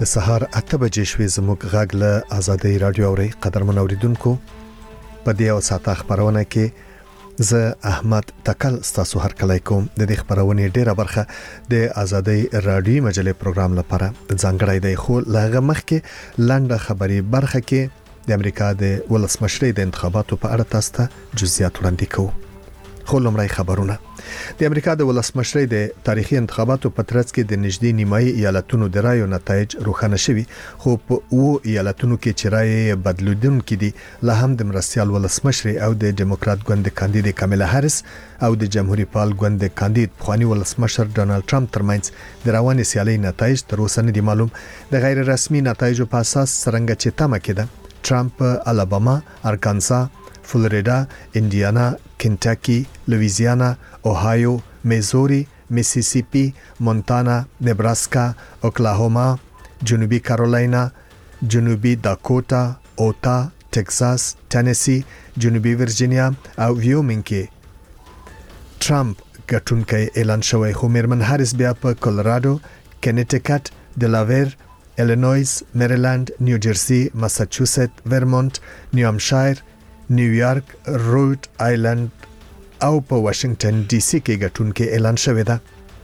د سهار 8 بجې شوې زموږ غږ له آزادۍ رادیو اوري قدرمن اوریدونکو په دې او ساته خبرونه کې زه احمد تکل ستاسو هر کله کوم د دې خبرونه ډیره برخه د آزادۍ رادیو مجلې پروګرام لپاره ځانګړی دی خو لغه مخکې لنډه خبري برخه کې د امریکا د ولسمشرۍ د انتخاباتو په اړه تاسو ته جزئیات وړاندې کوو. خو لومړی خبرونه د امریکا د ولسمشرۍ د تاریخي انتخاباتو په ترڅ کې د نږدې نیمایي ایالتونو د رایو نتایج روښانه شوي خو په ایالتونو کې چې رای بدلودونکو دي له هم د مرستيال ولسمشر او د ډیموکرات ګوند کاندید کاملا هریس او د جمهوریت پال ګوند کاندید خواني ولسمشر ډونالد ټرمپ ترمنځ د رواني سیالۍ نتایج تر اوسه نه دي معلوم. د غیر رسمي نتایجو په اساس څنګه چې تمه کېده ټرمپ الاباما، ارکانسا، فلوریدا، انډیانا، کنټاکي، لویزیانا، اوهایو، میزوري، میسیسیپي، مونتانا، نبراسکا، اوکلاهوما، جنوبي کارولاینا، جنوبي داکوټا، اوتا، ټکساس، ټینیسي، جنوبي ورجینیا او ویومینګ کې ټرمپ ګټونکی اعلان شوی خو میرمن هریس بیا په کولراډو، کنیټیکټ، دلاویر، ایلینویز، میریلند، نیوجرسي، ماساچوست، ورمونټ، نیوهامشایر، نیویارک، روډ آیلند او په واشنگټن ډي سي کې ګټونکو اعلان شوی دی.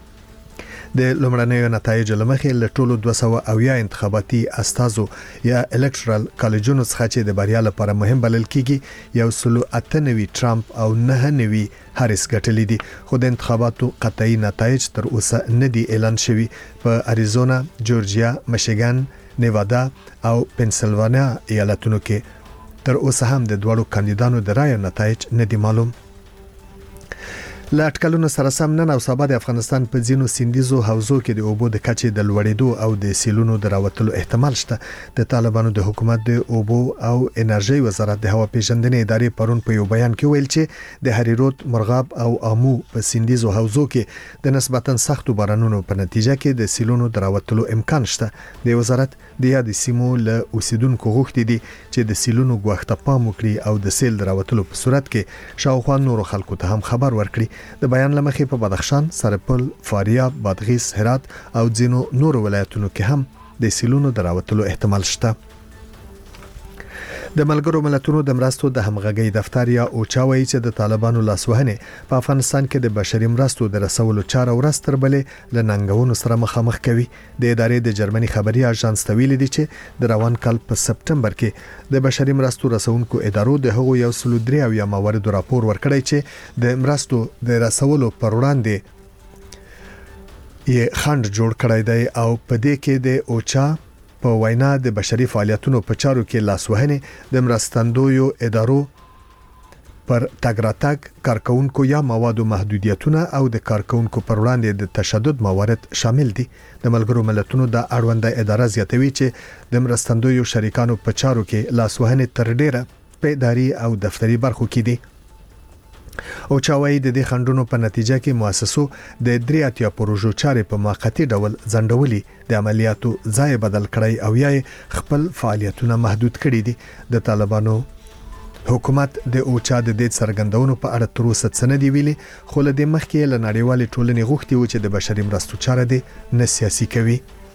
د لومړنیو نتایجو لمخې له ټولو 200 انتخاباتي استازو یا الکټرال کالجونو څخه چې د بریا لپاره مهم بلل کیږي 198 ټرمپ او 99 هریس ګټلې دي خو د انتخاباتو قطعي نتایج تر اوسه نه دي اعلان شوي. په اریزونا، جورجیا، میشیګان، نیوادا او پنسلوانیا ایالتونو کې تر اوسه هم د دوړو کاندیدانو د رایو نتایج نه دي معلوم. لاټکلونو سره سم نن او سبا د افغانستان په ځینو سیندیزو حوزو کې د اوبو د کچې د لوړېدو او د سیلونو د راوتلو احتمال شته. د طالبانو د حکومت د اوبو او انرژي وزارت د هوا پیژندنې ادارې پرون په یو بیان کې ویل چې د هریرود، مرغاب او امو په سیندیزو حوزو کې د نسبتاً سختو بارانونو په نتیجه کې د سیلونو د راوتلو امکان شته. د وزارت د یاد سیمو له اوسیدونکو غوښتي دي چې د سیلونو غوښته پام وکړي او د سیل راوتلو په صورت کې شاوخوا نورو خلکو ته هم خبر ورکړي. د بیان لمخې په بدخشان، سرپل، فاریاب، بادغیس، هرات او ځینو نورو ولایتونو کې هم د سیلونو د راوتلو احتمال شته. د ملګرو ملتونو د مرستو د همغږي دفتر یا اوچا وایي چې د طالبانو لاسوهنې په افغانستان کې د بشري مرستو د رسولو چاره ورځ تر بلې له ننګونو سره مخامخ کوي. د ادارې د جرمني خبري اژانس تویل دي چې د روان کال په سپټمبر کې د بشري مرستو رسونکو ادارو د هغو 103 موارد راپور ورکړی چې د مرستو د رسولو پر وړاندې یې خند جوړ کړی دی او په دې کې د اوچا په وینا د بشري فعالیتونو په چارو کې لاسوهنې د مرستندویو ادارو پر تګراتګ کارکونکو یا موادو محدودیتونه او د کارکونکو پر وړاندې د تشدد موارد شامل دي. د ملګرو ملتونو د اړونده اداره زیاتوي چې د مرستندویو شریکانو په چارو کې لاسوهنې تر ډیره په اداري او دفتري برخو کې دي. او چاوي د دې خندونو په نتیجه کې مؤسسو د 3 پروژو چارې په موقتی ډول ځنډولي، د عملیاتو ځای بدل کړی او یا خپل فعالیتونه محدود کړي دي. د طالبانو حکومت د اوچا د دې څرګندونو په اړه تر اوسه څه نه دی ویلي خو له دې مخکې له نړیوالې ټولنې غوښتي و چې د بشري مرستو چاره دي نه سیاسي کوي.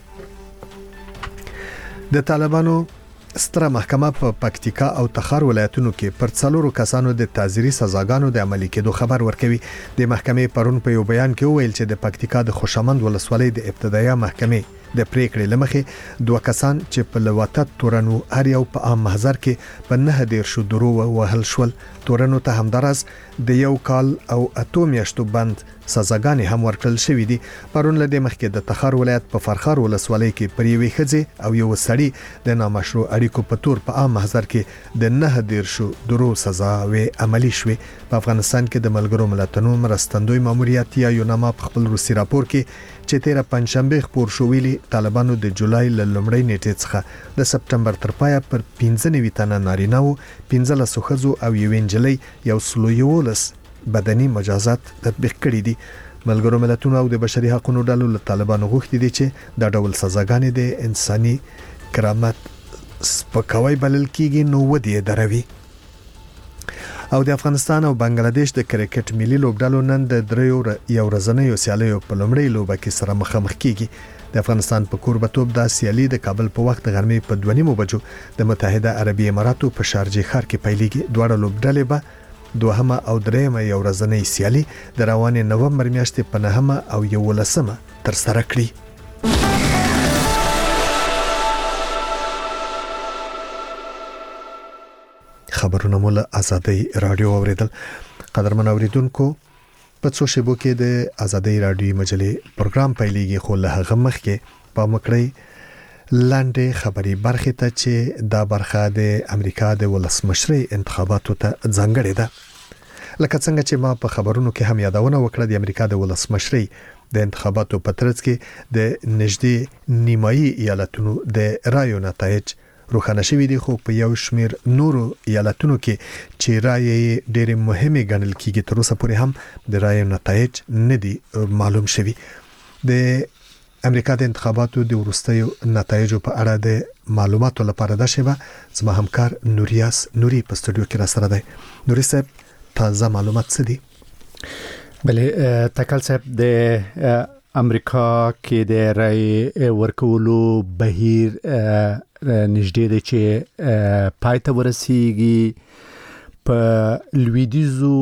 د طالبانو ستره محکمه په پکتیکا او تخار ولایتونو کې پر 4 کسانو د تعزیري سزاګانو د عملي کېدو خبر ورکوي. د محکمې پرون په یو بیان کې ویل چې د پکتیکا د خوشامند ولسوالۍ د ابتدایي محکمې د پریکړې لمخې 2 کسان چې په لواتت تورنو هر یو په عام محضر کې په 9 درو وهل شول. تورنو ته همدارس د 1 کال او 8 میاشتو بند سزاګانې هم ورکړل شوې دي. پرون له دې مخکې د تخار ولایت په فرخار ولسوالۍ کې پر یوې ښځې او یو سړي د نامشروع اړیکو په تور په عام محضر کې د 9 درو سزا عملي شوې. په افغانستان کې د ملګرو ملتونو مرستندوی ماموریت یا یوناما په خپل روسي راپور کې چې 13 پنځشنبه خبر شو ویلي طالبانو د جولای ل لومړۍ نیټې څخه د سپټمبر تر پایه پر 15 تنه نارینه او 15 ښځو او یو انجلۍ 111 بدني مجازات تطبیق کړي دي. ملګرو ملتونو او د بشري حقوقو ډلو له طالبانو غوښتي دي چې دا ډول سزاګانې د انساني کرامت سپکاوی بلل کیږي نو ودی دروي. او د افغانستان او بنگلاديش د کرکټ ملي لوبډالو نن د دریو یو ورځنیو سیالیو په لومړۍ لوبه کې سره مخامخ کیږي. د د افغانستان په کوربتوب د سیالي د کابل په وخت غرمې په 2:30 بجو د متحده عربی اماراتو په شارجه ښار کې پیلېږي. دواړه لوبډلې به دوهمه او درېمه یو ورځنۍ سیالي د روانې نومبر میاشتې په 9 او 11 تر سره کړي. خبرونه مول آزادۍ رادیو اوریدل. قدرمن اوریدونکو په څو شیبو کې د آزادۍ رادیو مجلې پروګرام پیلېږي، خو له هغه مخکې په مکړی لاندې خبري برخه ته چې دا برخه د امریکا د ولسمشرۍ انتخاباتو ته ځانګړې ده. لکه څنګه چې ما په خبرونو کې هم یادونه وکړه، د امریکا د ولسمشرۍ د انتخاباتو په ترڅ کې د نږدې نیمایي ایالتونو د رایو نتایج روښانه شوي دي، خو په یو شمیر نورو ایالتونو کې چې رایې ډېر مهمه ګڼل کیږي تر اوسه پورې هم د رایو نتایج نه دي معلوم شوي. د امریکا د انتخاباتو د وروستیو نتایجو په اړه د معلوماتو لپاره دا شیبه زما همکار نوریاس نوري په استودیو کې را سره دی. نوري صاحب، تازه معلومات څه دي؟ بله تکل صاحب، د امریکا کې د رای ورکولو بهیر نږدې دی چې پای ته ورسیږي. په لویدیزو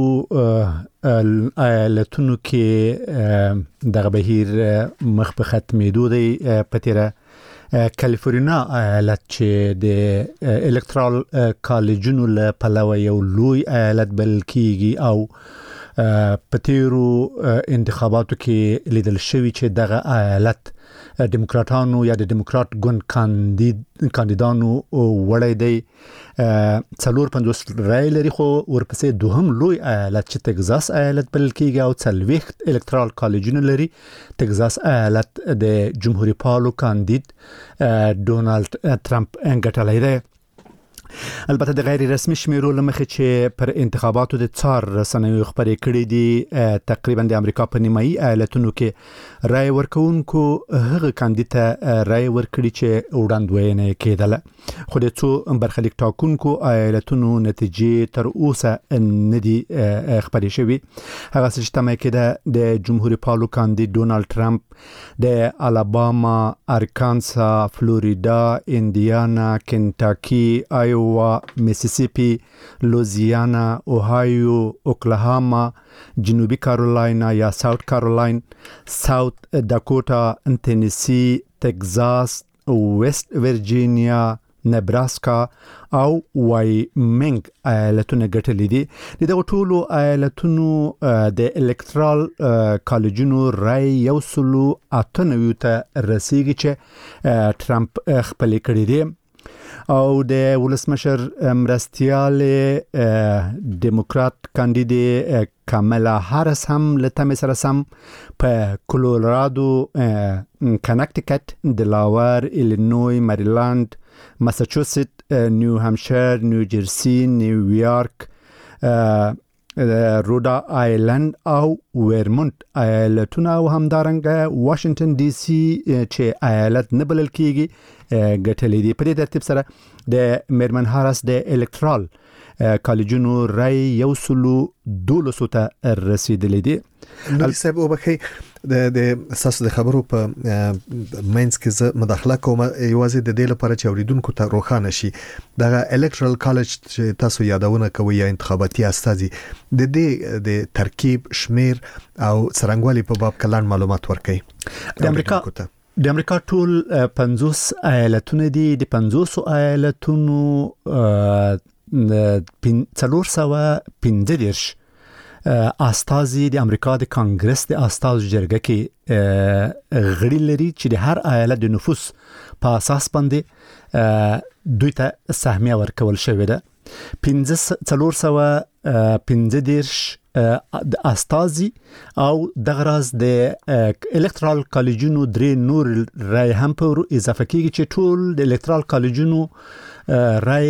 ایالتونو کې دغه بهیر مخ په ختمېدو دی. په تیره کالیفورنیا ایالت چې د الکترال کالجونو له پلوه یو لوی ایالت بلل کیږي او په تیرو انتخاباتو کې لیدل شوی چې دغه ایالت دیموکراتانو یا د دیموکرات ګوند کاندیدانو وړی دی. 450 رای لري، خو ورپسې دوهم لوی ایالت چې تگزاس ایالت بلل کیږي او 40 الکترال کالجونه لري. تگزاس ایالت د جمهوریت پالو کاندید ډونالد ټرمپ ګټلی دی. البته د غیر رسمي شمیرو لمخې چې پر انتخاباتو د څار رسنیو خبرې کړې دي، تقریبا د امریکا په نیمایي ایالتونو کې رای ورکوونکو هغه کاندید ته رای ورکړي چې وړاندوینه کېدله، خو د څو برخلیک ټاکونکو ایالتونو نتیجې تر اوسه نه دي خبرې شوي. هغه څه چې تمه کېده د جمهوریت پالو کاندید ډونالد ټرمپ د الاباما، ارکانسا، فلوریدا، اندیانا، کنټاکی، آیووا، میسیسیپی، لوزیانا، اوهایو، اوکلاهاما، جنوبی کارولاینا یا ساوت کارولین، ساوت داکوتا، تنیسی، تگزاس، ویست ورجینیا، نبراسکا او وایمنګ ایالتونه ګټلې دي. دغه ټولو ایالتونو د الکترال کالجونو رای 198 ته رسیږي چې ټرمپ خپل کړی دی او د ولسمشر مرستیال دیموکرات کاندید کاملا هارس هم لته سره سم په کولورادو، کنکټیکټ، دلاور، ایلینوی، مریلند، ماساچوست، نیو همشایر، نیو جرسی، نیویارک، روډا آیلند او ویرمونت ایالتونه او همدارنګه واشنگټن ډي سي چې ایالت نه بلل کیږي ګټلې دي. په دې ترتیب سره د میرمن هارس د الکترال کالجونو رای 112 ته رسیدلې دي. نو صاحب وبخي د اساس د خبرو په مینس کې زه مداخله کوم یوازې د دې لپاره چې اوریدونکو ته روښانه شي. دغه الکترال کالج چې تاسو یادونه کوي یا انتخاباتي استازي د دې د ترکیب، شمیر او څرنګوالي په باب کلان معلومات ورکړي. د امریکا ټول 50 ایالتونه دي. د 50 ایالتونو 415 استازي د امریکا د کانګرس د استازو جرګه کې غړي لري چې د هر ایالت د نفوس په اساس باندې دوی ته سهمیه ورکول شوې ده. 415 استازي او دغه راز د الکترال کالجونو درې نور رای هم په اضافه کیږي چې ټول د الکترال کالجونو رای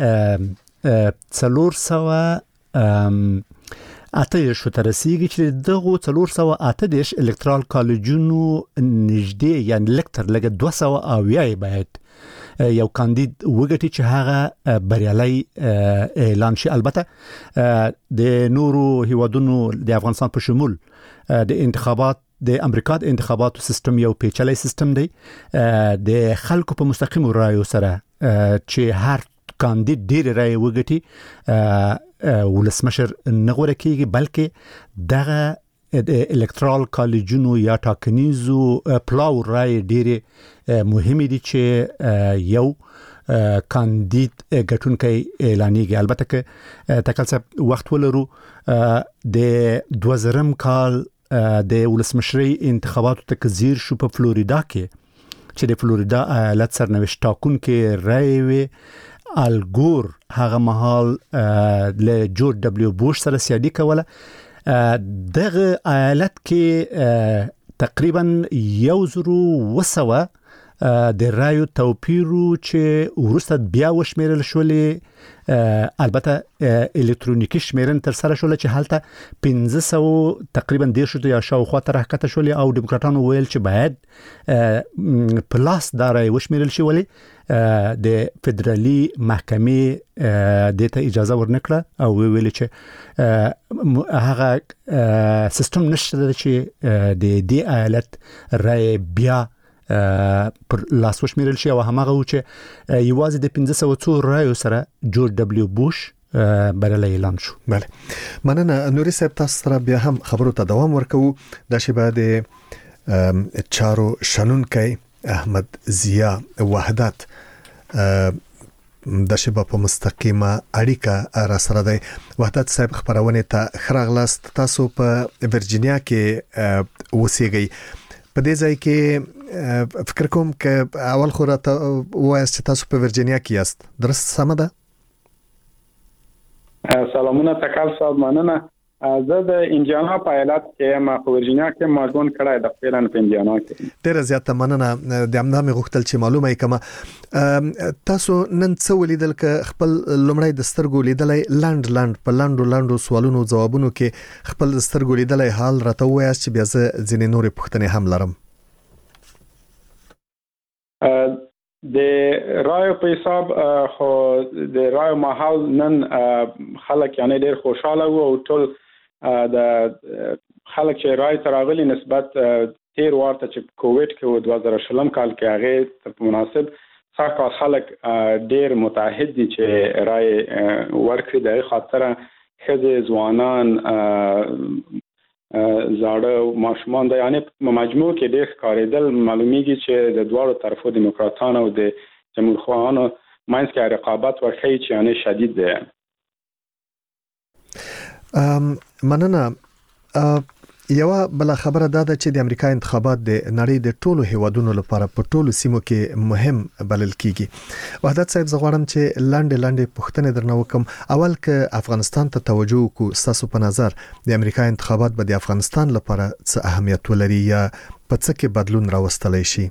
400 شو ترسیږي چې دغه 418 الکترال کالجونو نږدې یعنی لکتر لګه 200 اویای باید یو کاندید وګټي چې هغه بریالي اعلان شي. البته د نورو هیوادونو د افغانستان په شمول د انتخابات د امریکا د انتخاباتو سیستم یو پیچلې سیستم دی د خلکو په مستقیم رایو سره چې هر کاندید ډیر رای وګټي ولسمشر نه غوړه کیږي بلکې دغه د الکترال کالجونو یا ټاکنیزو پلاو رای ډیر مهمه دي چې یو کاندید ګټونکي اعلانېږي. البته که تکل څه وخت ولرو د 2000 کال د ولسمشرۍ انتخاباتو ته زیر شو په فلوریدا کې چې د فلوریدا ایالت سرنوشت ټاکونکي رای وي الګور هغه مهال له جورج دبليو بوش سره سیالي کوله. دغه ایالت کې تقریبا 1,200 د رایو توپیرو چې ورسته بیا وشمیرل شولې البته الکترونیکی شمیرن تر سره شول چې حالته 1500 تقریبا 10 یا شاوخوا تر حرکت شولې او دیموکراتانو ویل چې باید پلاس دا رای وشمیرل شي ولی د فدرالي محکمې دته اجازه ورنکړه او ویل چې هغه سیستم نشته چې د دې ایالت رای بیا پر لاس وشمیرل شي او هغه و چې یوازې د 1500 رایو سره جورج دبليو بوش بریالی اعلان شو. بله مننه نوري صاحب، تاسو سره بیا هم خبرو ته دوام ورکوو. د شبه د چارو شنونکي احمد ضیا وحدت د شبه په مستقیمه اړیکه را سره دی. وحدت صاحب خبرونه ته خراغلاست. تاسو په ورجینیا کې اوسېږئ. په دې ځای کې فکر کوم چې اول خو راته وایي چې تاسو په ورجینیا کې یاست، درست سم ده؟ سلامونه تکل صاحب، مننه. زه د انډیانا په ایالت کې ما په ورجینیا کې ماګون کړای د خپلن په انډیانا کې. ډېر زیاته مننه. د امنامي غوښتل چې معلومه کما تاسو نن څه ولیدل ک خپل لمړی د سترګو لیدلای لاند په لاندو سوالونو جوابونو کې خپل سترګو لیدلای حال راته وایي چې بیا زه ځینې نورې پوښتنې هم لرم. د رایو په حساب خو د رایو محل نن خلک یعنی ډېر خوشاله وو او ټول د خلک چې رای تراغلي نسبت تیر ورته چې کووډ کې 2020 کال کې هغه په مناسب څخه خلک ډېر متحد دي چې رای ورکړي. د خاطر خځې ځوانان زاړه ماشومان د یعنی مجموع کې ډېر کاریدل معلومیږي چې د دوه طرفو دیموکراتانو او د جمهورخواهانو مینس کې رقابت ورخی چې یعنی شدید ده. مننه. یو بل خبره ده چې د امریکا انتخابات د نړۍ د ټولو هیوادونو لپاره په ټولو سیمو کې مهم بلل کیږي. وحدت صاحب زغوارم چې لاندې پوښتنه درنه وکم. اول ک افغانستان ته توجه کو، تاسو په نظر د امریکا انتخابات به د افغانستان لپاره څه اهمیت ولري یا په څه کې بدلون راوستلی شي؟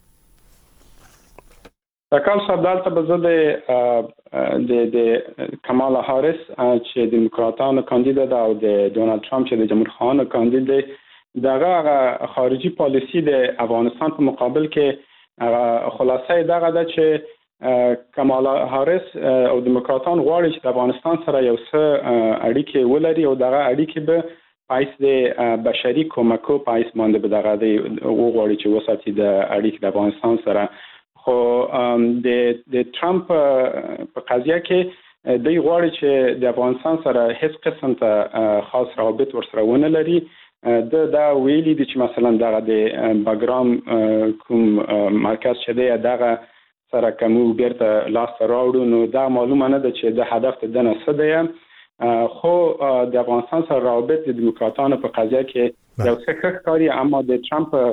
تکل صاحب دلته به زه د کمالا هاریس چې دیموکراتانو کاندید ده او د ډونالد ترامپ چې د جمهورخواهانو کاندید دی دغه خارجي پالیسی د افغانستان په مقابل کې خلاصې دغه ده چې کمالا هاریس او دیموکراتان غواړي چې د افغانستان سره یو څه اړیکې ولري او دغه اړیکې به پایس د بشري کومکو پایس باندې به دغه دی غواړي چې وساتي د اړیکې د افغانستان سره. خو د ترامپ په قضیه کې دوی غواړي چې د افغانستان سره هیڅ قسم ته خاص روابط ورسره ونه لري. دا ویلي دي چې مثلا دغه د باګرام کوم مرکز چې دی دغه سره کوم بیرته لاس راوړو نو دا معلومه نه ده چې د هدف د نه څه دی. خو د افغانستان سره روابط د دیموکراتانو په قضیه کې یو څه کاری، اما د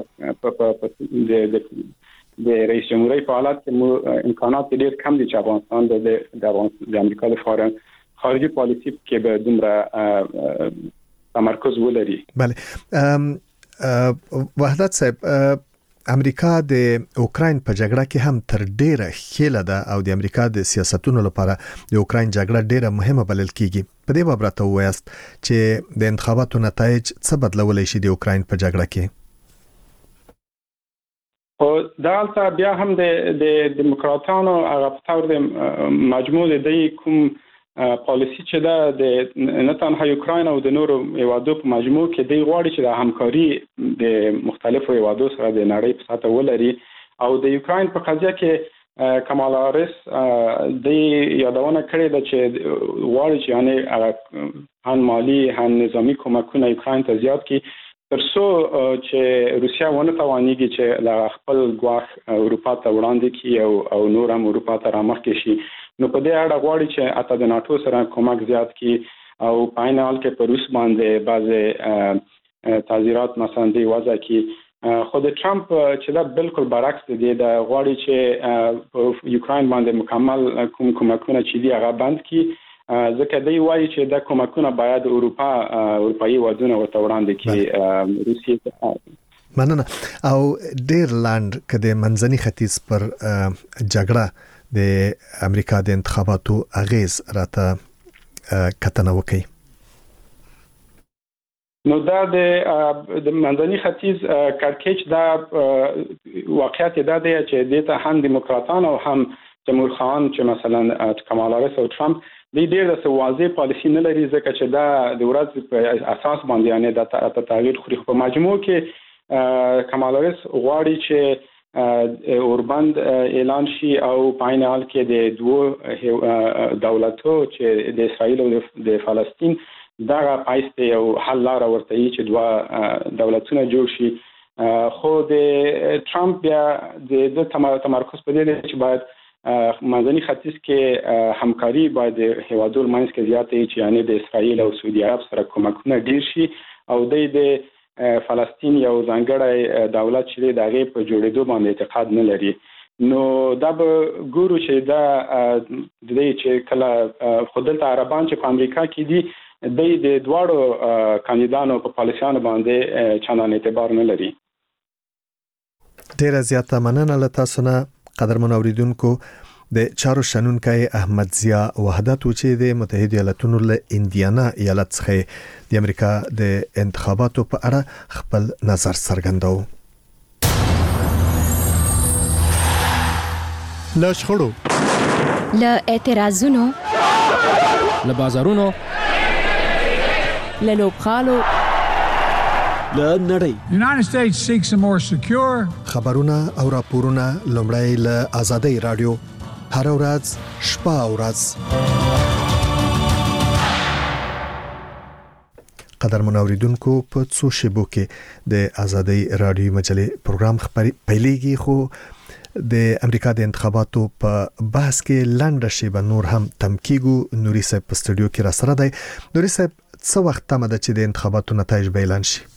ترامپ د رئیس جمهوریت په حالت کې امکانات ډېر کم دي چې افغانستان د امریکا لپاره خارجي پالیسی کې به دومره تمرکز ولري. بله وحدت صاحب، امریکا د اوکراین په جګړه کې هم تر ډیره خېله ده او د امریکا د سیاستونو لپاره د اوکراین جګړه ډیره مهمه بلل کیږي. په دې باب راته وایاست چې د انتخاباتو نتایج څه بدلولای شي د اوکراین په جګړه کې؟ او دالته بیا هم د دیموکراتانو هغه په تور د مجموع د کوم پالیسی چې د نه تنها یوکراین او د نورو هیوادو په مجموع کې د غواړي چې د همکاري د مختلفو هیوادو سره د نړۍ په سطح ولري او د یوکراین په قضیه کې کمالا هاریس د یادونه کړې ده چې غواړي چې یعنی هم مالی هم نظامی کومکونه یوکراین ته زیات کړي ترڅو چې روسیا ونه توانېږي چې له خپل ګواښ اروپا ته وړاندې کړي او نور هم اروپا ته رامخکې شي نو په دې اړه غواړي چې اته د ناتو سره کومک زیات کړي او په عین حال کې په روس باندې بعض تعزیرات مثلا دی وضع کړي خو د ټرمپ چې دا بالکل برعکس دی د غواړي چې په یوکراین باندې مکمل کومکونه چې دی هغه بند کړي ځکه دی وایي چې د کومکونه باید اروپایي ودونه ورته وړاندې کړي روسیې مننه او ډیرلاند کده منځني ختیځ پر جګړه د امریکا د انتخاباتو اغیز راته کتنه وکي نو دا د منځني ختیځ کارکېچ دا واقعیت دا دی چې د هم دیموکراتان او هم جمهور خان چې مثلا کمالا هاریس او ټرمپ د ډېر د واضح پالیسی نه لري ځکه چې دا د ورځ په اساس باندې یعنی د تغییر خوري په مجموع کې کمالا هاریس غواړي چې اوربند اعلان شي او په عین حال کې د دوه دولتو چې د اسرائیل او د فلسطین دا پایسته یو حل لار ورته چې دوه دولتونه جوړ شي خو د ټرمپ بیا د تمرکز په دې چې باید منځني ختیځ کې همکاري باید هیوادو منځ کې زیاتې چې یعنی د اسرائیل او سعودي عرب سره کومکونه ډیر شي او د فلسطین یو ځانګړی دولت چې د هغې په جوړېدو باندې اعتقاد نه لري نو دا به ګورو چې دا د دې چې کله خو دلته عربان چې په امریکا کې دي د دواړو کاندیدانو په پالیسیانو باندې چندان اعتبار نه لري ډیره زیاته مننه له تاسو نه قدرمن اوریدونکو د چارو شنونکي احمد ضیا وحدت چې د متحده ایالاتونو له انډیانا ایالت څخه د امریکا د انتخاباتو په اړه خپل نظر څرګندو له شخړو له اعتراضونو له بازارونو له لوبخالو له نړۍ The United States seeks a more secure خبرونه او راپورونه لومړی له آزادۍ رادیو هر ورځ شپه او ورځ قدرمن اوریدونکو په څو شیبو کې د آزادۍ رادیو مجلې پروګرام پیلېږي خو د امریکا د انتخاباتو په بحث کې لنډه شیبه نور هم تمکیګو نوري صاحب په سټوډیو کې را سره دی نوري صاحب څه وخت تمه ده چې د انتخاباتو نتایج به اعلان شي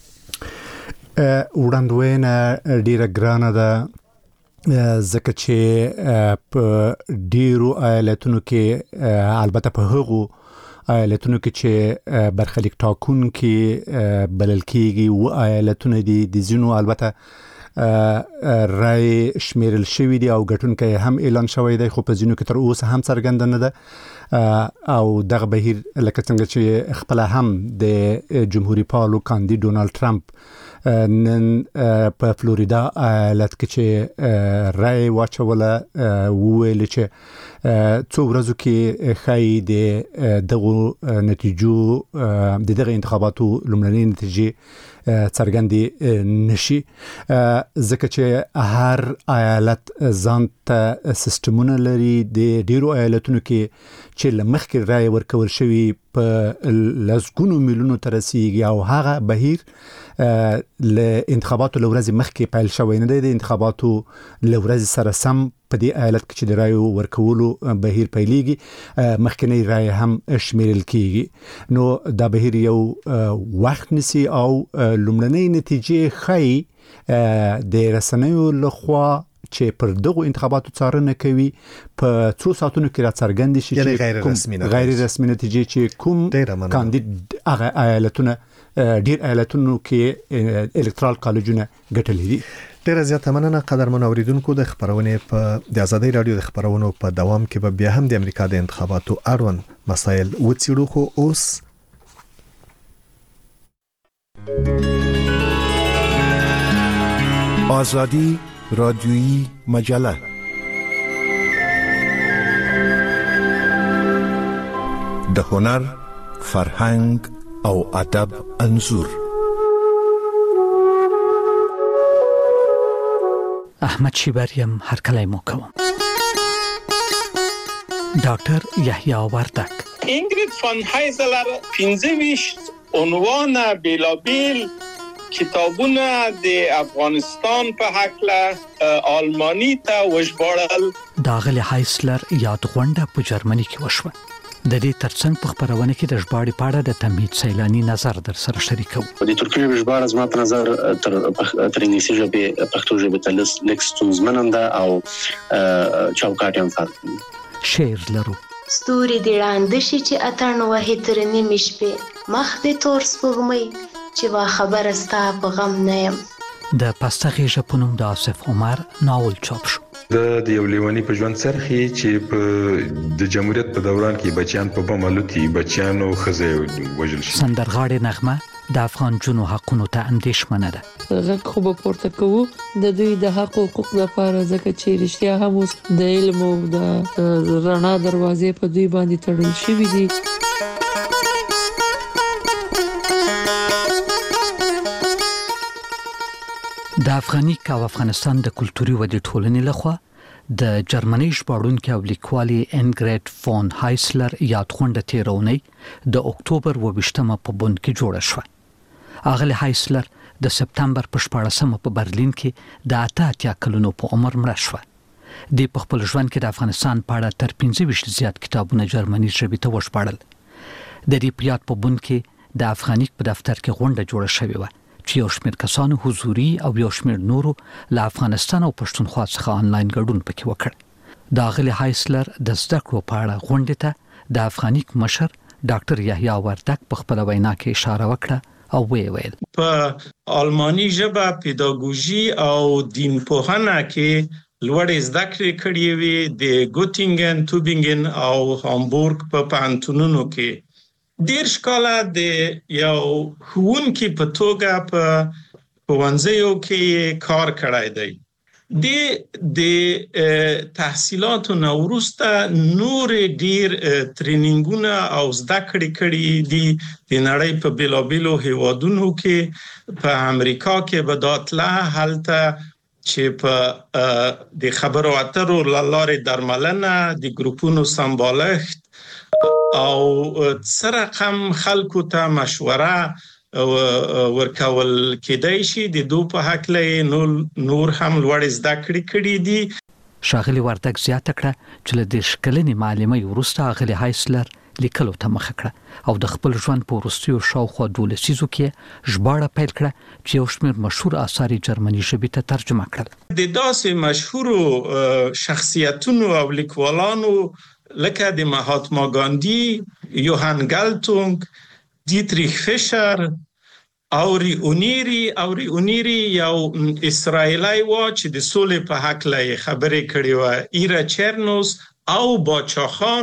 وړاندوینه ډیره ګرانه ده ځکه چې په ډیرو ایالتونو کې البته په هغو ایالتونو کې چې برخلیک ټاکون کې بلل کېږي او ایالتونه دي د زینو البته رای شمیرل شوی دی او ګټونکي هم اعلان شوی دی خو په زینو کې تر اوسه هم څرګند نه ده او دغه بهیر لکه څنګه چې خپل هم د جمهوریت پالو کاندید ډونالد ټرمپ نن په فلوریدا ایالت کې چې رای واچوله وویل چې څو ورځو کې خای د دغه نتیجو د دغه انتخاباتو لومړنۍ نتیجې څرګندې نشي ځکه چې هر ایالت ځان ته سیستمونه لري د ډیرو ایالتونو کې چې لمخکې رای ورکول شوی په لسګونو میلیونو ترسيږي او هغه بهیر له انتخاباتو لورځ مخکې پیل شوی نه دی د انتخاباتو لورځ سره سم په دې ایالت کې چې د رای ورکولو بهیر پیلېږي مخکنی رای هم شمیرل کیږي نو دا بهیر یو وخت نسی او لومړنۍ نتیجې خای د رسنیو لخوا چې پر دغه انتخاباتو څارنه کوي په څو ساعتونو کې را څرګند شي چې غیر رسمي نتیجې چې کوم کاندید هغه ایالتونه ډیر ایالتونو کې الکترال کالجونه ګټلې دي ډیره زیاته مننه قدرمن اوریدونکو د خبرونه په د آزادۍ رادیو د خبرونو په دوام کې به بیا هم د امریکا د انتخاباتو اړوند مسایل وڅېړو خو اوس آزادی رادیویی مجله د هنر، فرهنګ او ادب انځور. احمد شیبریم هر کله مو کوم. ډاکټر یحیی وردک. اینگرید فان هایزلر 25 عنوان بیلابیل کتابونه د افغانستان په حقله آلمانی ته وژباړل. داغلی هایسلر یاد غونډه په جرمني کې وشوه. د دې ترڅنګ په خبرونه کې د ژباړې په اړه د تمهید سیلانی نظر در سره شریکو. د ترکیه ژباړه زما په نظر تر انګلیسي ژبې پښتو ژبې ته لیک ستونزمنه او چوکاټ هم فرق. شعر لرو. ستوري دی ړانده شي چې اتڼ وهي تر نیمې شپې، مخ دې تور سپوږمۍ چې وا خبره ستا په غم نه یم. د پسته غیږه په نوم د آصف عمر ناول چاپ شو. د یو لیونی په ژوند سرخي چې په د جمهوریت په دوران کې بچیان په بم الوتي، بچیانو خزه وژل شي. سندرغاړې نغمه د افغان جنو حقونو ته اندېښمنه ده. غږ خو به پورته کوو د دوی د حقوق لپاره، ځکه چې رښتیا هم اوس د علم او د رڼا دروازې په دوی باندې تړل شوې دي. د افغانیک او افغانستان د کلتوري ودې ټولنې لخوا د جرمني ژباړونکي او لیکوالي انګریډ فون هایسلر یاد غونډه تیرونی د اکتوبر 28مه په بون کې جوړه شوه. اغلی هایسلر د سپتمبر په 14مه په برلین کې د 88 کلونو په عمر مړ شوه. د خپل ژوند کې د افغانستان په اړه تر 25 زیات کتابونه جرمني ژبې ته وژباړل. د دې پیات په بون کې د افغانیک په دفتر کې غونډه جوړه شوې و چې یو شمېر کسانو حضوري او یو شمېر نورو له افغانستان او پښتونخوا څخه آنلاین ګډون پکې وکړ. د اغلی هایسلر د زده کړو په اړه غونډې ته د افغانیک مشر ډاکټر یحیی وردک په خپل وینا کې اشاره وکړه او ویل په آلمانی ژبه پیداګوژي او دین پوهنه کې لوړې زده کړې کړې وې د ګوتینګن، توبینګن او هامبورګ په پوهنتونونو کې. دیرش کاله د یو ښوونکي په توګه په ښوونځیو کې کار کړی دی. د تحصیلاتو نه وروسته نور ډیر ټرینینګونه او زده کړې کړي دي د نړۍ په بیلابیلو هیوادونو کې. په امریکا کې به داتله هلته چې په د خبرو اترو لارې درملنه، د ګروپونو سمبالښت او سرقم خلکو ته مشوره ورکول کېدای شي. د دو په حق له نور هم لوړ زده کړې دي. شاغلی وردک زیاته کړه چې له دې شکلنې معلومه وروسته اغلی هایسلر لیکلو ته مخه کړه او د خپل ژوند په وروستیو شاوخوا 12 لسیزو کې ژباړه پیل کړه چې یو شمېر مشهور آثار جرمني ژبې ته ترجمه کړل. د داسې مشهورو شخصیتونو او لیکوالانو لکه د مهاتما ګاندی، یوهان ګالتونګ، دیتریخ فیشر او ریونیری یو اسرائیلی و چې د سولې په حق له خبرې کړې و. ایرا چرنوس او باچاخان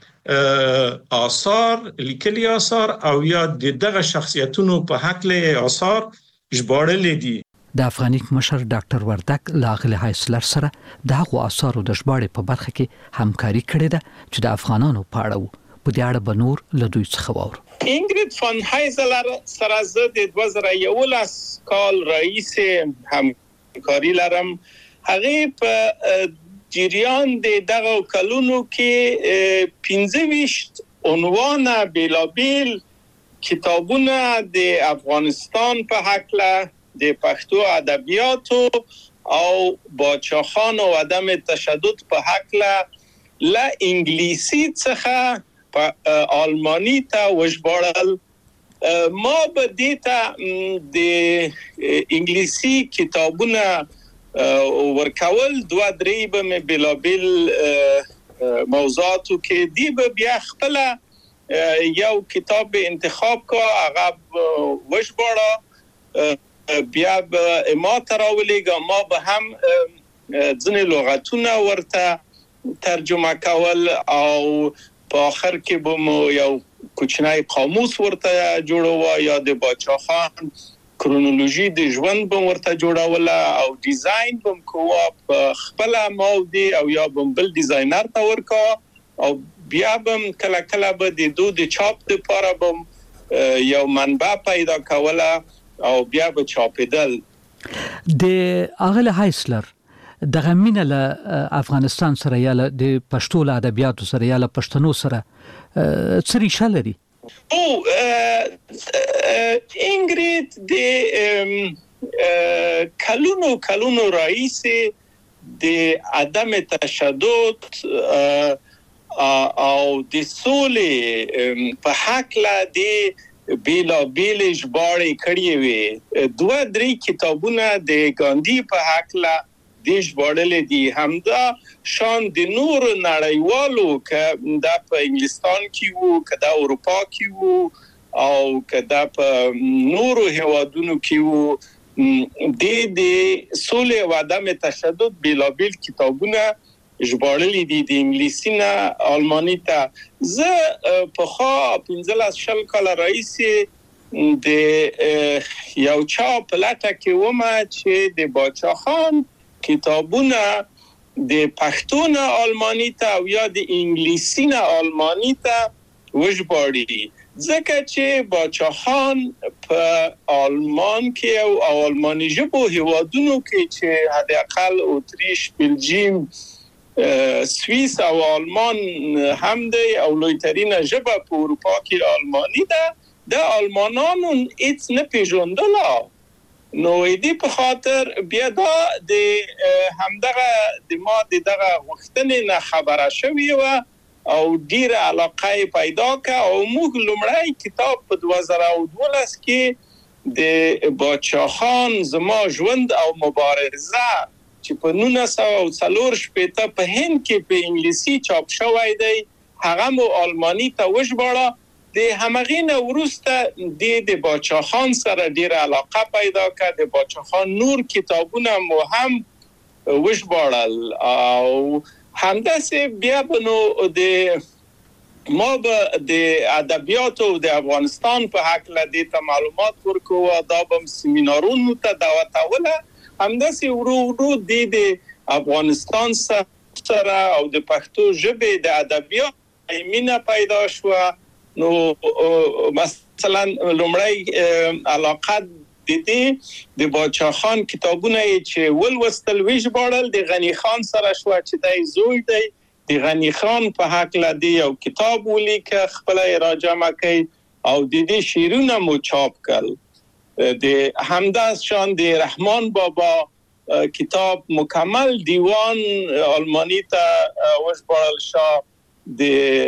آثار لیکلي آثار او یا دغه شخصیتونو په حق له آثار ژباړلې دي. د افغانیک مشر ډاکټر وردک لاغلی هایسلر سره د هغو آثارو د ژباړې په برخه کې همکاري کړې ده چې د افغانانو په اړه وو. په دې اړه به نور له دوی څخه واورو. اینگرید فان هایزلر سره زه د 2011 کال رئیس همکاري لرم. هغه په جریان د دغه کلونو کې 25 عنوان بیلابیل کتابونه د افغانستان په حق له د پښتو ادبیاتو او باچاخان او عدم تشدد په حق له انګلیسي څخه په آلمانی ته وژباړل. ما به دیتا د انګلیسي کتابونه ورکول 2-3 به بلابل موضوعاتو کې دی به بیا خپل یو کتاب انتخاب کو هغه وژباړه بیا به ما تراولېګه ما به هم ځینې لغتونه ورته ترجمه کول او په آخر کې به مو یو کوچنی قاموس ورته جوړو یا د باچاخان کرونولوژي د ژوند به ورته جوړول او ډیزاین به کوو په خپل مودي او یا بل ډیزاینر ته ورکا او بیا بم کله به د دود چاپ لپاره بم یو منبع پیدا کوله او بیا به چاپیدل. د اغل هایسلر دغه مینه له افغانستان سره یا د پښتو ادبیاتو سره یا له پښتنو سره څه ریشه لري؟ انګریډ د کلونو رئیس د عدم تشدد او د سولې په حق لا د بیل ژباړې کړې وي. 2-3 کتابونه د ګاندھی په حق لا د ژباړلې دي. همدا شان د نور نړیوالو که دا په انګلستان کې وو که دا اروپا کې وو او که دا په نورو هیوادونو کې وو د سولې او عدم تشدد بیل کتابونه ژباړلې دي د انګلیسي نه آلماني ته. زه په خوا 15 کال رئیس د یو چا په لټه کې وم چې د باچا خان کتابونه د پښتو نه آلماني ته او یا د انګلیسي نه آلماني ته وژباړي. ځکه چې باچا خان په آلمان کې او آلماني ژبو هیوادونو کې چې حد اقل اتریش، بلژیم، سوئیس او آلمان هم دی او لویترینه ژبه په اروپا کې آلماني ده، د آلمانانو هیڅ نه پیژندله. نو دې په خاطر بیا دا د همدغه د ما دغه غوښتنې نه خبره شوې و او ډیر علاقه پیدا کا او موږ لومړی کتاب په 2012 کې د باچا خان زما ژوند او مبارزه چې په 1940 په هند کې په انګلیسي چاپ شوی دی هغه مو آلماني ته وژباړه. د همغې وروسته د باچا خان سره ډیر علاقه پیدا کړ. د باچا خان نور کتابونه مو هم وژباړل او همداسې بیا بنو د ما به د ادبیاتو د افغانستان په حق لدی ته معلومات ورکو او دا به سیمینارونو ته دعوت اوله. همداسې ورو د افغانستان سره او د پښتو ژبې د ادبیات مینه پیدا شو. نو مثلا لومړی علاقه د باچا خان کتابونه چې ولوستل وژباړل د غنی خان سره شو چې دای زوی دی د غنی خان په حق لدی یو کتاب ولیکه خپل راجمه کوي او د دې شیرونه مو چاپ کړل. د همداس شان د رحمان بابا کتاب مکمل دیوان آلمانی ته وژباړل شو. د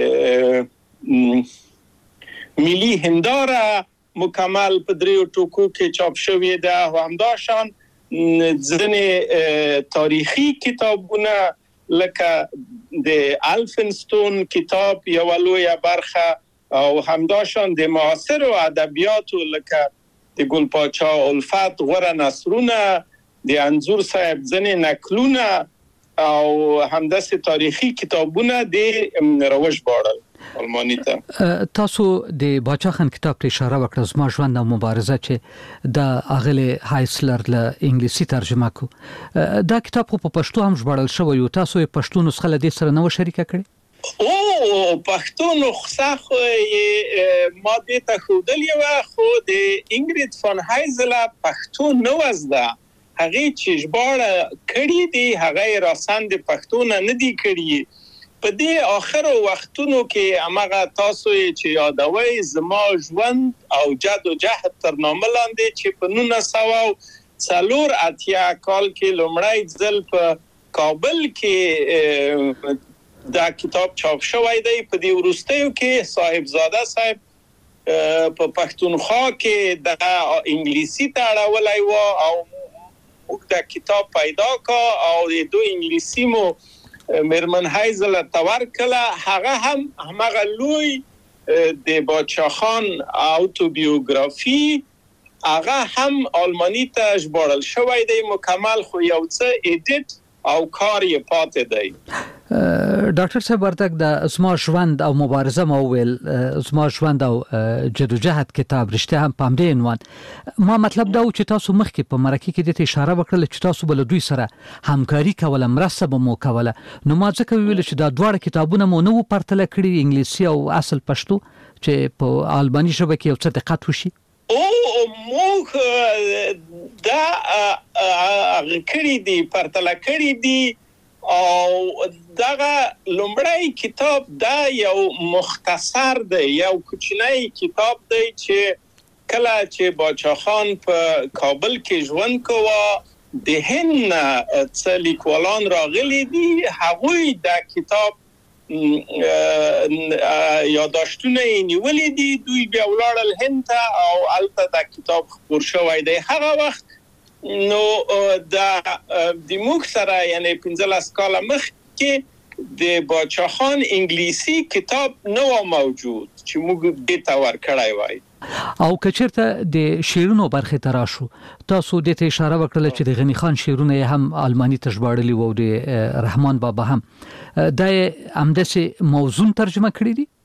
ملي هنداره مکمل په 3 ټوکو کې چاپ شوی ده. همداشان ځنې تاریخي کتابونه لکه د الفنستون کتاب یو لویه برخه او همداشان د معاصر ادبیاتو لکه د ګل پاچا الفت غوره نثرونه د انزور صاحب ځنې نقلونه او همداسې تاریخي کتابونه د روژباړل آلمانی ته. تاسو د باچا خان کتاب ته اشاره وکړه زما ژوند او مبارزه چې د اغله هایسلر له انګلیسي ترجمه کو. دا کتاب په پښتو هم ژباړل شوی او تاسو یې پښتو نسخه له دې سره نو شریکه کړې؟ پښتو نسخه خو ما دې ته خودلې و خو د انګریډ فون هایزلر پښتو نو وزده هغه چې ژباړه کړې دي هغه راسند پښتو نه دی کړی. په دې اخر وختونو کې امغه تاسو چې یادوي زما ژوند او جد او جهد تر نامه لاندې چې په 1984 کال کې لومړی ځل په کابل کې دا کتاب چاپ شوی دی. په دې وروستیو کې صاحبزاده صاحب په پښتونخوا کې د انګلیسي ته اړولای و او موږ دا کتاب پیدا کا او د دوه انګلیسي مو مرمن هایزل تور کله هغه هم هغه لوی د باچا خان اوتوبیوګرافي هغه هم آلمانی ته ژباړل شوی دی مکمل خو یو څه ایډیټ او کار یې پاتې دی. ډاکټر صاحب ورته د زما ژوند او مبارزه مو ویل زما ژوند او جدوجهد کتاب رښتیا هم په همدې عنوان ما مطلب دا و چې تاسو مخکې په مرکه کې د اشاره وکړه چې تاسو بل دوی سره همکاري کوله مرسته به مو کوله نو ما ځکه ویل چې دا دواړه کتابونه مو نو پرتله کړی انګلیسي او اصل پښتو چې په آلماني ژبه کې یو څه دقت وشي. موږ دا کړی دی پرتله کړی دی او دغه لومړی کتاب دا یو مختصر دی یو کوچنی کتاب دی چې کله چې باچا خان په کابل کې ژوند کوه د هند څخه لیکوالان راغلي دي هغوی دا کتاب یاداشتونه نیولې دي دوی بیا ولاړل هند ته او البته دا کتاب خپور شوی دی هغه وخت نو دا د موږ سره یعنی 15 کال مخکې د باچا خان انګلیسي کتاب نو موجود چې موږ دې ته ورکړای وای او کچرته د شیرونو برخه تراشو تاسو د ته اشاره وکړه چې د غنی خان شیرونه هم آلماني تژباړلي وو د رحمان بابا هم د همدسه موضوع ترجمه کړی دي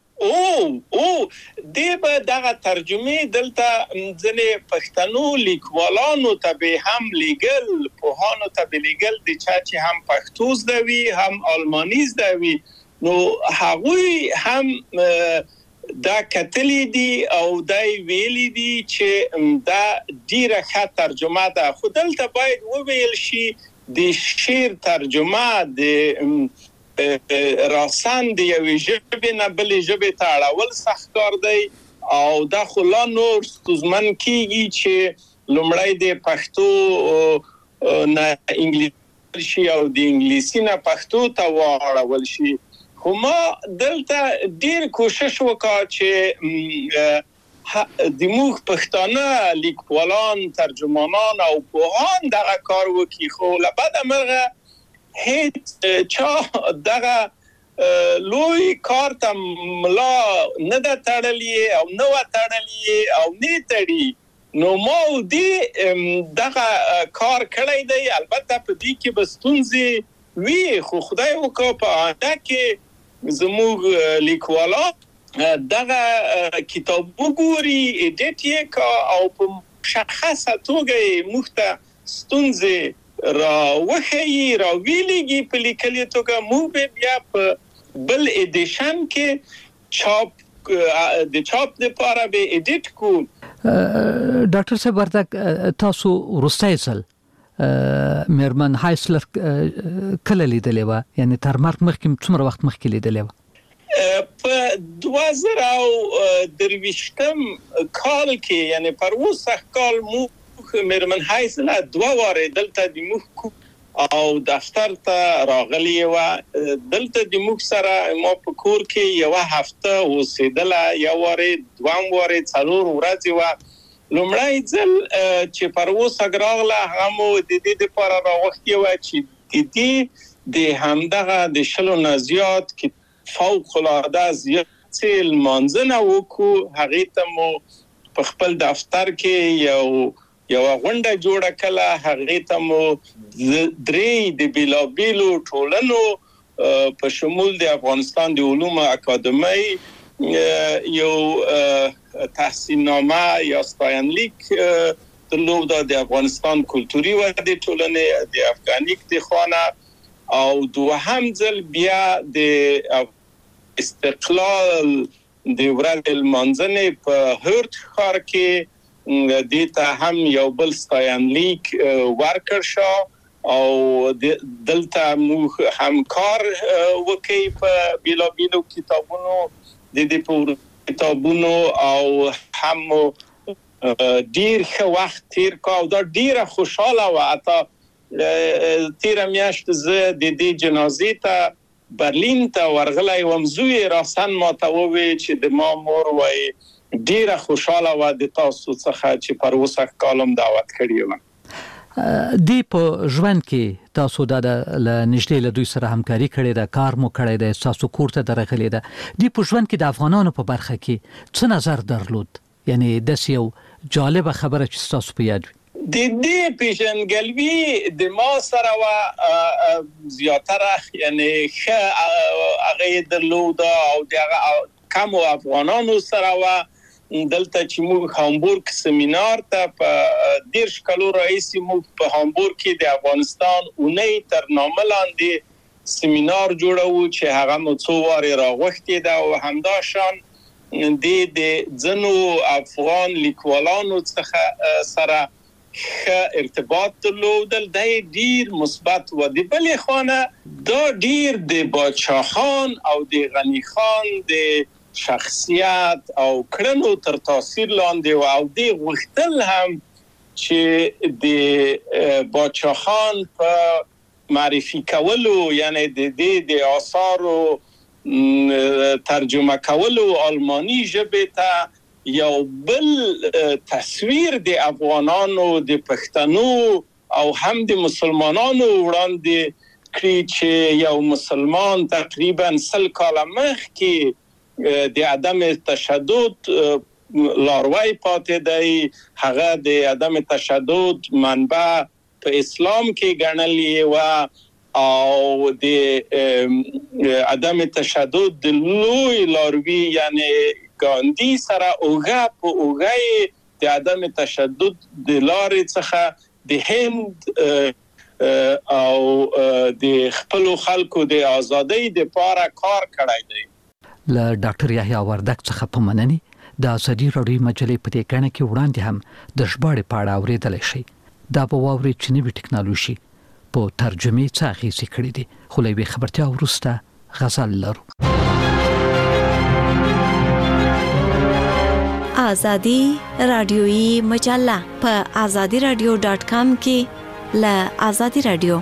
دیبه دغه ترجمه دلته ځنې پښتنو لیکوالانو ته به هم لیګل پوهانو ته به لیګل د چا چې هم پښتو زده وي هم آلماني زده وي نو هغوی هم دا کتلی دي او دای ویلی دي چې دا ډیره ښه ترجمه ده خو دلته باید وویل شي د شعر ترجمه د راسن دی یو ژبه نه بلې ژبه ته اړول سخت کار دی او دا خو لا نور ستونزمن کیږي چې لومړی د پښتو نه انګلیسي شي او د انګلیسي نه پښتو ته واړول شي خو ما دلته ډیر کوشش وکړ چې د موږ پښتانه لیکوالان ترجمانان او پوهان دغه کار وکړي خو لبد مرغه هیڅ چا دغه لوی کار ته ملا نه د تړلې او نو تړلې او نه تړي نو مو دې دغه کار کړی دی البته په دې کې بستونځي وی خو خدای وکړه په آنده کې زموږ لیکوالان دغه کتاب وګوري ایډیټ یې کا او په مشخصه توګه مخته ستونځي را وخی را ویلیږي په لیکلي توګه موږ بیا په بل ایډیشن کې چاپ د چاپ لپاره به ایډیټ کو. ډاکټر صاحب ورته تاسو روستای ځل میرمن هایسلر کله لیدلې و یعنی تر مرګ مخکې څومره وخت مخکې لیدلې و؟ په 2023 کال کې یعنی پر وسخ کال مو میرمن هایسلر 2 واره دلته د موږ او دفتر ته راغلی و دلته د موږ سره ما په کور کې یو هفته اوسېدله یو واره دوام واره څلور ورځې و لومړی ځل چې پر وسه راغله هغه مو د دې لپاره راوختي و چې د دې د همدغه د شلو نه زیات کې فوق العاده زیات لمانځنه وکړو هغې ته مو په خپل دفتر کې یو غونډه جوړه کړه هغه ته مو درې د بیلابیلو ټولنو په شمول د افغانستان د علوم اکادمی یو تحصیلنامه یا ستاینلیک درلود د افغانستان کلتوري ودې ټولنې د افغانیک د خانه او دوهم ځل بیا د استقلال د ورځ المنځنه په هرت ښار کې دیتا هم یو بل ستاینلیک ورکړ شو او دلته مو همکار وکي په بیلابیلو کتابونو د دې په کتابونو او هم ډیر ښه وخت تیر کا او دا ډیره خوشاله و اته تیر میاشت زه د دې جنازې ته برلین ته ورغلی وم زوی راسن ما ته ووی چې د ما مور وای ډیره خوشاله و د تاسو څخه چې پر وسه کالم دعوت کړی و دی په ژوند کې تاسو د نږدې له دوی سره همکاري کړې ده کار مو کړی ده تاسو کور ته درغلي ده دی په ژوند کې د افغانانو په برخه کې څه نظر درلود یعنی د یو جالب خبره چې تاسو په یاد د دې پیژنګلوي د ما سره وا زیاتره یعنی هغه درلود او د کم افغانانو سره وا دلته چې موږ هامبورګ سیمینار ته په 10 کلو رئیس موږ په هامبورګ کې د افغانستان اونۍ تر نامه لاندې سیمینار جوړو چې هغه مو څو واره راغوښتي دا او همداشان د ځنو افغان لیکوالانو څخه سره ارتباط درلودل د ډیر مثبت و د بلې خانه دا ډیر د باچا خان او د غنی خان د شخصیت او کړنو تر تاثیر لاندې او د غوښتل هم چې د باچا خان په معرفي کولو یعنی د آثارو ترجمه کولو آلمانی ژبه ته یو بل تصویر د افغانانو د پښتنو او هم د مسلمانانو وړاندې کړی چې یو مسلمان تقریبا 100 کال مخکې د عدم تشدد لاروی پاتې دی هغه د عدم تشدد منبع په اسلام کې ګڼلې و او د عدم تشدد د لوی لاروی یعنی ګاندی سره اوګه په اوګه د عدم تشدد د لارې څخه د هند او د خپل خلکو د ازادۍ لپاره کار کړی دی. ل ډاکټر یحیی وردک څخه په مننې د ازادي راډیو مجلې په دې کڼه کې وړاندې هم د ژباړې پاړه اورېدل شي. دا په واوري چې نوې ټکنالوژي په ترجمه څخه اغېزې کړې دي خو لوي خبرتیا ورسته غزل لرو. ازادي رادیوي مجله په azadiradio.com کې ل ازادي رادیو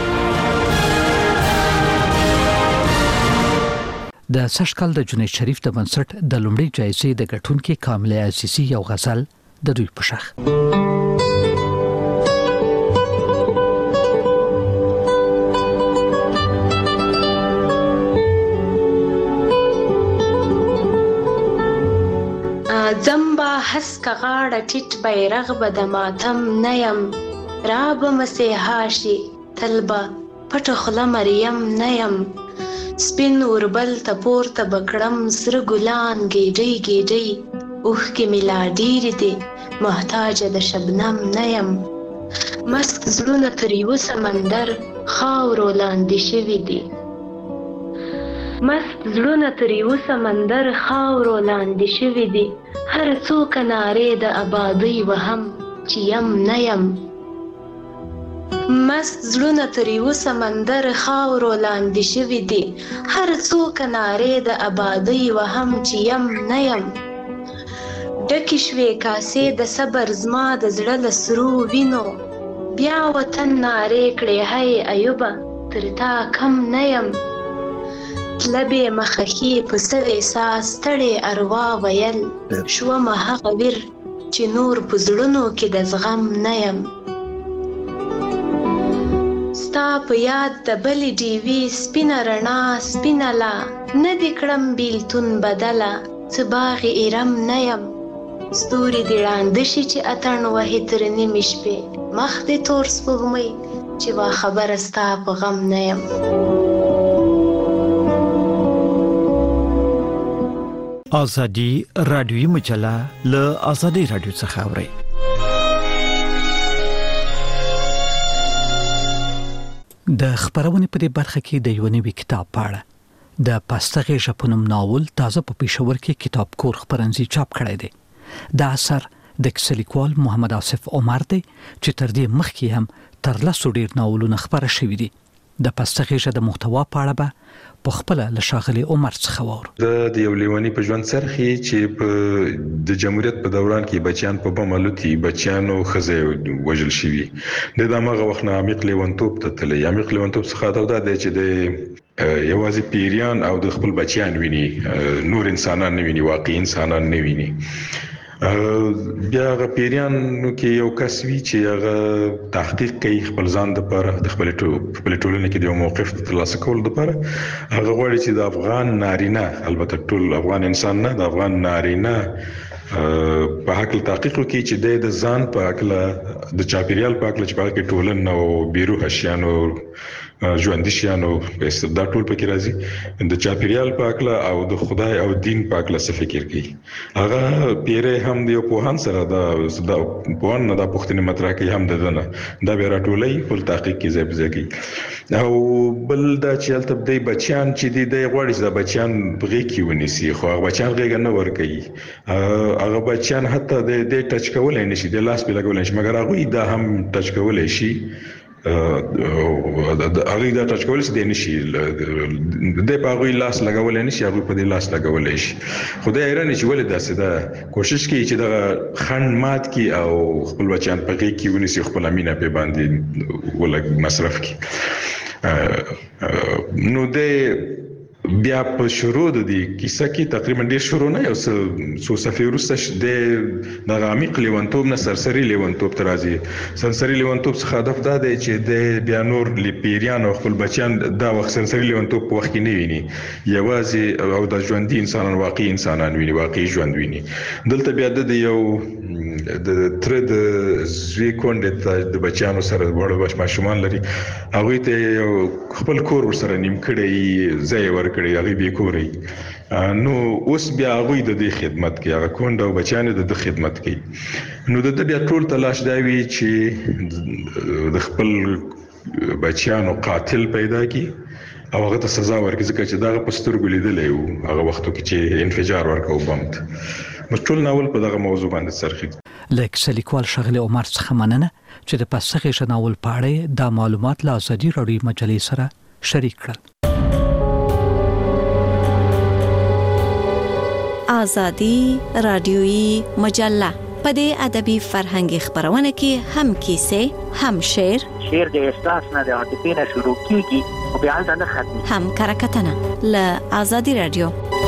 د سشکل د جنید شریف د بنسټ د لومړي جایزې د ګټونکو کامل عزیزي یو غزل د دوی په شخ زمبا حسک غاړه ټیټ بیرغ به د ماتم نیم راب مسیحاشي طلبه پټ خله مریم نیم سپین اوربل ته پورته بکړم سره ګلان ګیډي ګیډي اوخ کې ملا ډیر دي محتاج د شبنم نیم مست زړونه تر یو سمندر خاورو لاندې شوي دي مست زړونه تر یو سمندر خاورو لاندې شوي دي هر څوک نارې د آبادۍ وهم چې یم نه یم مست زړونه تر یو سمندر خاورو لاندې شوي دي هر څوک نارې د آبادۍ وهم چې یم نه یم ډکې شوې کاسې د صبر زما د زړه له سرو وینو بیا وطن نارې کړې هی ایوبه تر تا کم نه یم لبې مخخي په سر احساس ستړې اروا ویل شومه هغه ویر چې نور په زړونو کې د زغم نه یم ستا په یاد د بلې ډیوي سپینه رڼا سپینه لا نه دې کړم بیلتون بدله څه باغ ایرم نه یم ستوري دې ړانده شي چې اتڼ وهي تر نیمې شپې مخ دې تور سپوږمۍ چې با خبره ستا په غم نه یم ازادي رادیوي مجله له ازادي رادیو څخه اوري. د خبرونه په دې برخه کې د یو نوي کتاب پاړه د پاستغه ژبنوم ناول تازه په پېښور کې کتاب کور خبرنځي چاپ کړی دی. دا اثر د کسلیکوال محمد آصف عمر دی چې تر دې مخکې هم تر لاسو ډیر ناولونه خبره شوې دي. د پاستغه ژبه د محتوا پاړه به په خپل له شاغلي عمر څخه وور د یو لیوانی په ژوند سرخي چې په د جمهوریت په دوران کې بچیان په بمالوتي بچیانو خزه وجل شوی د دماغه وخت نه عمیق لیونتوب ته تللی عمیق لیونتوب څخه دا دی چې د یوازې پیریان او د خپل بچیان ویني نور انسانان نه ویني واقعي انسانان نه ویني بیا غپیریان نو کې یو کس وی چې هغه تحقیق کوي خپل ځان د پر د خپل ټولنې کې د یو موقف ترلاسه کول د پر هغه غواړي چې د افغان نارینه البته ټول افغان انسان نه د افغان نارینه په حق تحقیق کوي چې د ځان په حق د چاپیریال په حق چې په کې ټولن او بیروه شیانو ژوندۍ شیانو دا ټول پکې راځي د چاپیریال په حق او د خدای او دین په حق څه فکر کوي هغه پیره هم دی په هان سره دا په ان دا پښتني مطرح کوي هم دنه دا به راټولې خپل تحقیق کې ځای ځای کوي او بل دا چې البته د بچیان چې د غوړي د بچیان بغي کې ونیسي خو هغه بچیان غیږ نه ور کوي هغه بچیان حتی د ټچ کولای نشي د لاس په لګولای شي مګر هغه دا هم ټچ کولای شي هغه دا ټچ کولای شي د نشي د پاغوي لاس لګولای نشي هغه په دې لاس لګولای شي خدای ایران چې ولې داسې دا کوشش کوي چې دا خند مات کی او خپل بچیان په کې کې ونیسي خپل امینه په باندې ولګ مصرف کی نو د بیا په شروع د دې کیسه کې تقریبا ډیر شروع نه یو څو صفحې وروسته د عمیق لیونتوب نه سرسری لیونتوب ترازی سرسری لیونتوب څخه هدف دا دی چې د بیا نور لپیریان او خپل بچیان دا وخت سرسری لیونتوب په وخت کې نه ویني یوازې او د ژوندۍ انسانان واقعي انسانان ویني واقعي ژوند ویني دلته بیا د یو د تر د زوی کونډه د بچیانو سره وړو ماشومان لري هغه ته خپل کور سره نیم کړي ځای ور کړی هغه به کوري نو اوس بیا هغه د دې خدمت کوي هغه کونډه او بچیان د خدمت کوي نو د بیا ټول تلاش دی چې د خپل بچیانو قاتل پیدا کی او هغه ته سزا ورکړي ځکه چې دا په سترګو لیدلې وو هغه وختو کې چې انفجار ورکاو بمت مشټول ناول په دغه موضوع باندې سرخي لیک لیکوال شغله عمر څخه مننه چې د پسخې شناول پاړې د معلومات له ازادي راډیو مجلې سره شریک کړل آزادی رادیویی مجله په دې ادبي فرهنګي خبرونه کې هم کیسه هم شعر د احساس نه د عاطفې نه شروع کیږي او بیا ځنه ختمي هم کرکټنه له آزادی رادیو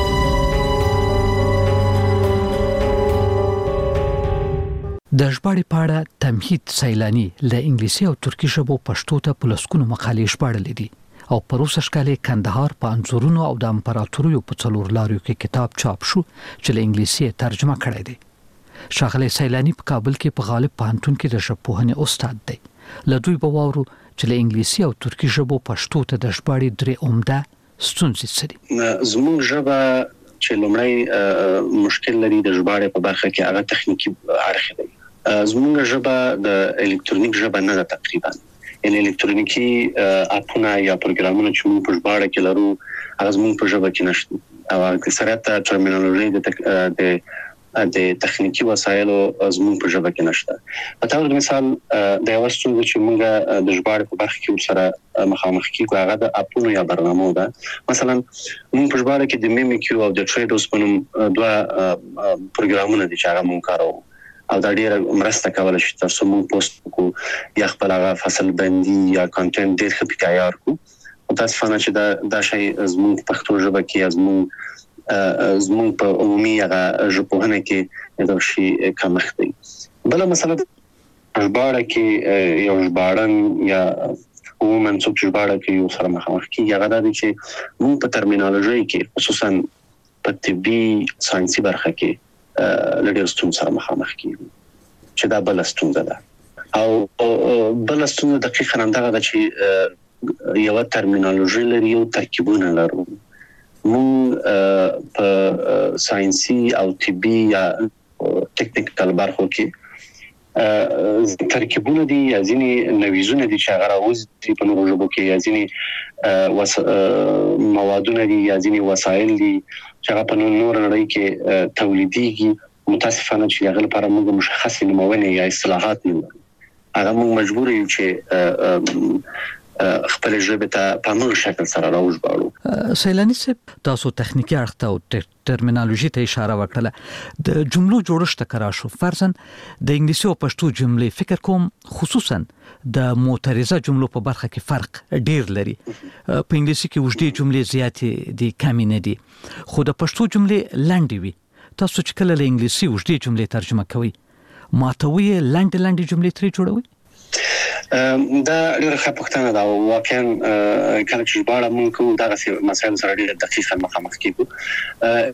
د ژباړې پاړه تمهید سیلانی له انګلیسي او ترکی ژبو پښتو ته په لسکونو مقالې ژباړلې دي او پروسه شکاله کندهار په انځورونو او د امپراتوریو په څلور لاریو کې کتاب چاپ شو چې له انګلیسي ترجمه کړی دی شغله سیلانی په کابل کې په غالب پوهنتون کې د ژبپوهنې استاد دی له دوی به واورو چې له انګلیسي او ترکی ژبو پښتو ته د ژباړې درې عمده ستونزې څه دي زموږ ژبه چې لومړی مشکل لري د ژباړې په برخه کې هغه تخنیکی اړخ دی زموږ ژبه د الکترونیک ژبه نه ده تقریبا ان الکترونیکی اپونه یا پروګرامونه چې موږ په ژباړه کې لرو هغه زموږ په ژبه کې نشته او اکثریت ټرمینالوژي د تخنیکی وسایلو زموږ په ژبه کې نشته په تاسو مثال د یو څه چې موږ د ژباړې په برخه کې سره مخامخ کیږو هغه د اپونو یا برنامو ده مثلا موږ په ژباړه کې د میمیکیو او د ټریډوس په نوم دوه پروګرامونه دي چې هغه موږ کاروو او دا ډیره مرسته کوله چې تاسو موږ پوسټ کو یا خپل هغه فصل بندي یا کانټنټ ډیر ښه تیار کو او تاسو فهمئ چې دا شی زموږ په پښتو ژبه کې زموږ په عمومي هغه ژبپوهنه کې دا شی کمښت دی بل مثلا ژباړه کې یو ژباړن یا عموما څوک ژباړه کې یو سره مخامخ کیږي هغه د چې موږ په ټرمینالوژي کې خصوصا په طبي ساينسي برخه کې لږ ستونزې سره مخامخ کیږي چې دا بل ستونزه ده او بل ستونزه دقیقاً همدغه ده چې یو ټرمینالوژي لري او ترکیبونه لري موږ په ساينسي او طبي یا ټیکنیکل برخو کې ترکیبونه دي یا ځینې نویزونه دي چې هغه راوځي په نورو ژبو کې یا ځینې موادونه دي یا ځینې وسایل دي چې هغه په نور نړۍ کې تولیديږي متاسفانه چې هغه لپاره موږ مشخص نمونه یا اصطلاحات نه لرو هغه موږ مجبور یو چې خپل ژبه ته په نور شکل سره راوځو سیلانی صاحب تاسو تخنیکی اړخ او ټرمینالوژي ته اشاره وکړه د جملو جوړښت کرا شو فرضاً د انګلیسي او پښتو جملې فکر کوم خصوصاً د معترضه جملو په برخه کې فرق ډیر لري په انګلیسي کې وجدي جملې زیاتې دي کمی نه دي خو د پښتو جملې لاندې وي تاسو چې کله له انګلیسي وجدي جملې ترجمه کوي ماتوي لاندې جملې ترې جوړوي دا ډیره ښه پوښتنه ده واقعا کله چې ژباړه موږ کوو دا مسایل سره ډیره دقیقه مخامخ کیږو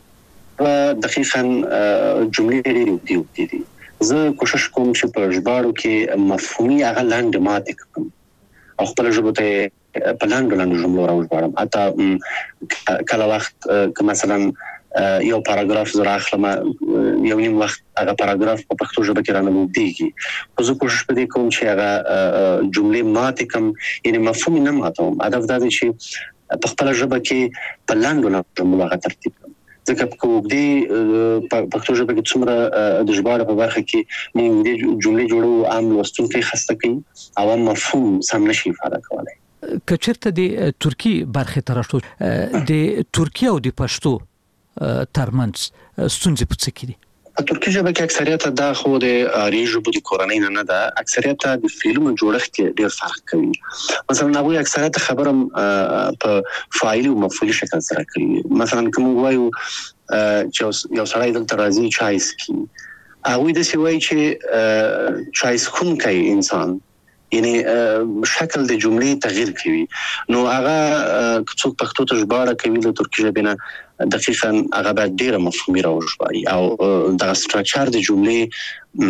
دقیقاً جملې ډېرې دي. زه کوشش کوم چې په ژباړو کې مفهومي هغه لاندې ماتې کړم او خپل ژبه ته په لاندې جملو راوژباړم. حتی کله وخت که مثلا یو پاراګراف زه راخلم یو نیم وخت هغه پاراګراف په پښتو ژبه کې رانه وګديږي، خو زه کوشش په دې کوم چې هغه جملې ماتې کړم، یعنی مفهوم نه ماتوم. هدف دا دی چې په خپل ژبه کې په لاندې جملو هغه ترتیب کړم. ځکه په وګدي پښتو ژبه کې څومره د ژباړې په برخه کې موږ د جملې جوړو عام لوستونکي خسته کوي او مفهوم سم نشي ifade کولای. کچرته د ترکی برخه ترشتو د ترکی او د پښتو ترمنځ ستونزې په څه کې دي؟ په ترکی ژبه کې اکثریت دا خو د آري ژبو د کورنۍ نه ده، اکثریت د فلمونو جوړښت کې ډېر فرق کوي. مثلا هغه اکثریت خبرم په فاعل او مفعول شکل سره کوي. مثلا کوم وایو چې یو سړی دلته راځي چای سکي، هغه د سی وایي چې چای سکون کوي انسان، یعنی شکل د جملې تغییر کوي. نو هغه څوک پښتو ته ژباړه کوي د ترکی ژبې نه دقیقاً هغه به ډیره مفهومي راوژباړي او د ستراکچر د جملې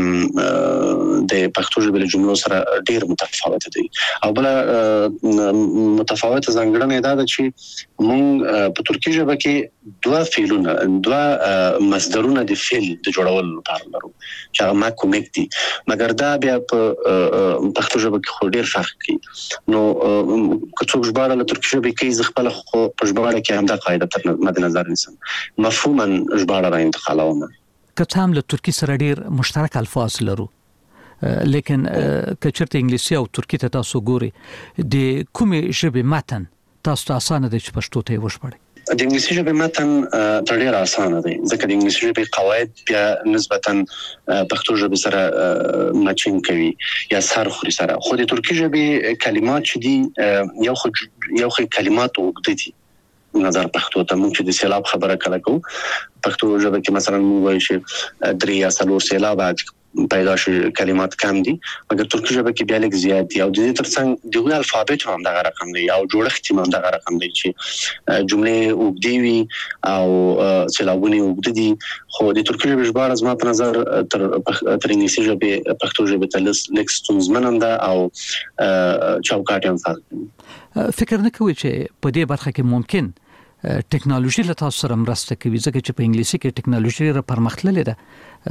د پښتو ژبې له جملو سره ډیر متفاوت دي. او بل متفاوت ځانګړنه دا ده چې موږ په ترکی ژبه کې دوه مصدرونه د فعل د جوړولو لپاره لرو چې هغه ما کومک دي، مګر دا بیا په پښتو ژبه کې خو ډیر فرق کوي. نو که څوک ژباړه له ترکی ژبې کې ز خپل خو په ژباړه کې هم دا قاعده تر مد نظر نیسم، مفهوما ژباړه را انتقالوم. که هم له ترکی سره ډیر مشترک الفاظ لرو، لیکن کچرته انګلیسي او ترکی ته تاسو ګوري د کومې ژبې متن تاسو ته اسانه دي چې پښتو ته وژباړئ؟ د انګلیسي ژبې متن تر ډیره اسانه دی، ځکه د انګلیسي ژبې قواعد بیا نسبتا پښتو ژبې سره مچینګ کوي یا سر خوري سره. خو د ترکی ژبې کلمات چې دي یو خو کلمات وګړي دي نظر پښتو ته. موږ چې د سیلاب خبره کله کوو پښتو ژبه کې مثلا موږ وایو چې 3 یا 4 سیلاب پیدا شي کلمات کم دي، مګر ترکی ژبه کې بیا لږ زیات دي. او د دې ترڅنګ د الفابet هم دغه رقم دی او جوړښت هم دغه رقم دی چې جملې وګړي وي او سیلابونه وګړي دي. خو د ترکی ژبې ژباړه زما په نظر تر انګلیسي ژبې پښتو ژبې ته لږ ستونزمن ده او چوکاټ هم فرق کوي. فکر نه کوي چې په دې برخه کې ممکن ټیکنالوژي له تاسو سره مرسته کوي، ځکه چې په انګلیسي کې ټیکنالوژي را پرمختللې ده.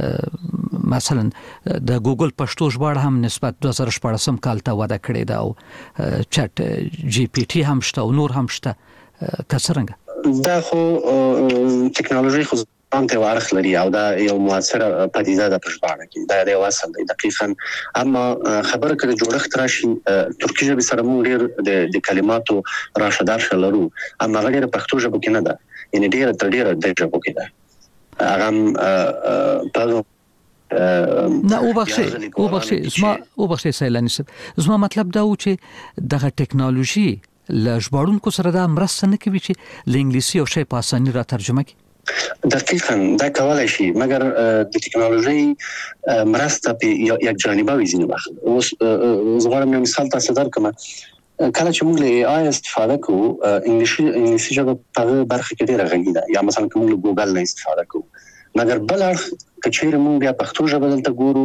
مثلا د ګوګل پښتو ژباړه هم نسبت 2014 کال ته وده کړې ده او چټ جی پی ټي هم شته او نور هم شته. کڅرنګ دا خو ټیکنالوژي خو ته وارخ لري او دا یو موثره پدیده ده په ژباړه کې، دا یو اصل دی دقیقاً. اما خبره کړه جوړښت راشي ترکی ژبه سره موږ ډیر د کلماتو راشه درشه لرو، اما غیر پښتو ژبه کې نه ده، یعنی ډیر تر ډیره د ژبه کې ده. هغه په نه وبخښي سیلانی صاحب، زما مطلب دا و چې دغه ټیکنالوژي له ژباړونکو سره دا مرسته نه کوي چې ل انګلیسي او شی په اسانۍ را ترجمه کړي. دقیقاً دا کولای شي، مګر د ټیکنالوژي مرسته په یک جانبه وي ځینې وخت. اوس زه غواړم یو مثال تاسو درکړم. کله چې موږ له AI استفاده کوو انګلیسي ژبه په برخه کې ډېره غني ده، یا مثلا کوم له ګوګل نه استفاده کوو، مګر بل اړخ کچېر موږ بیا پښتو ژبه دلته ګورو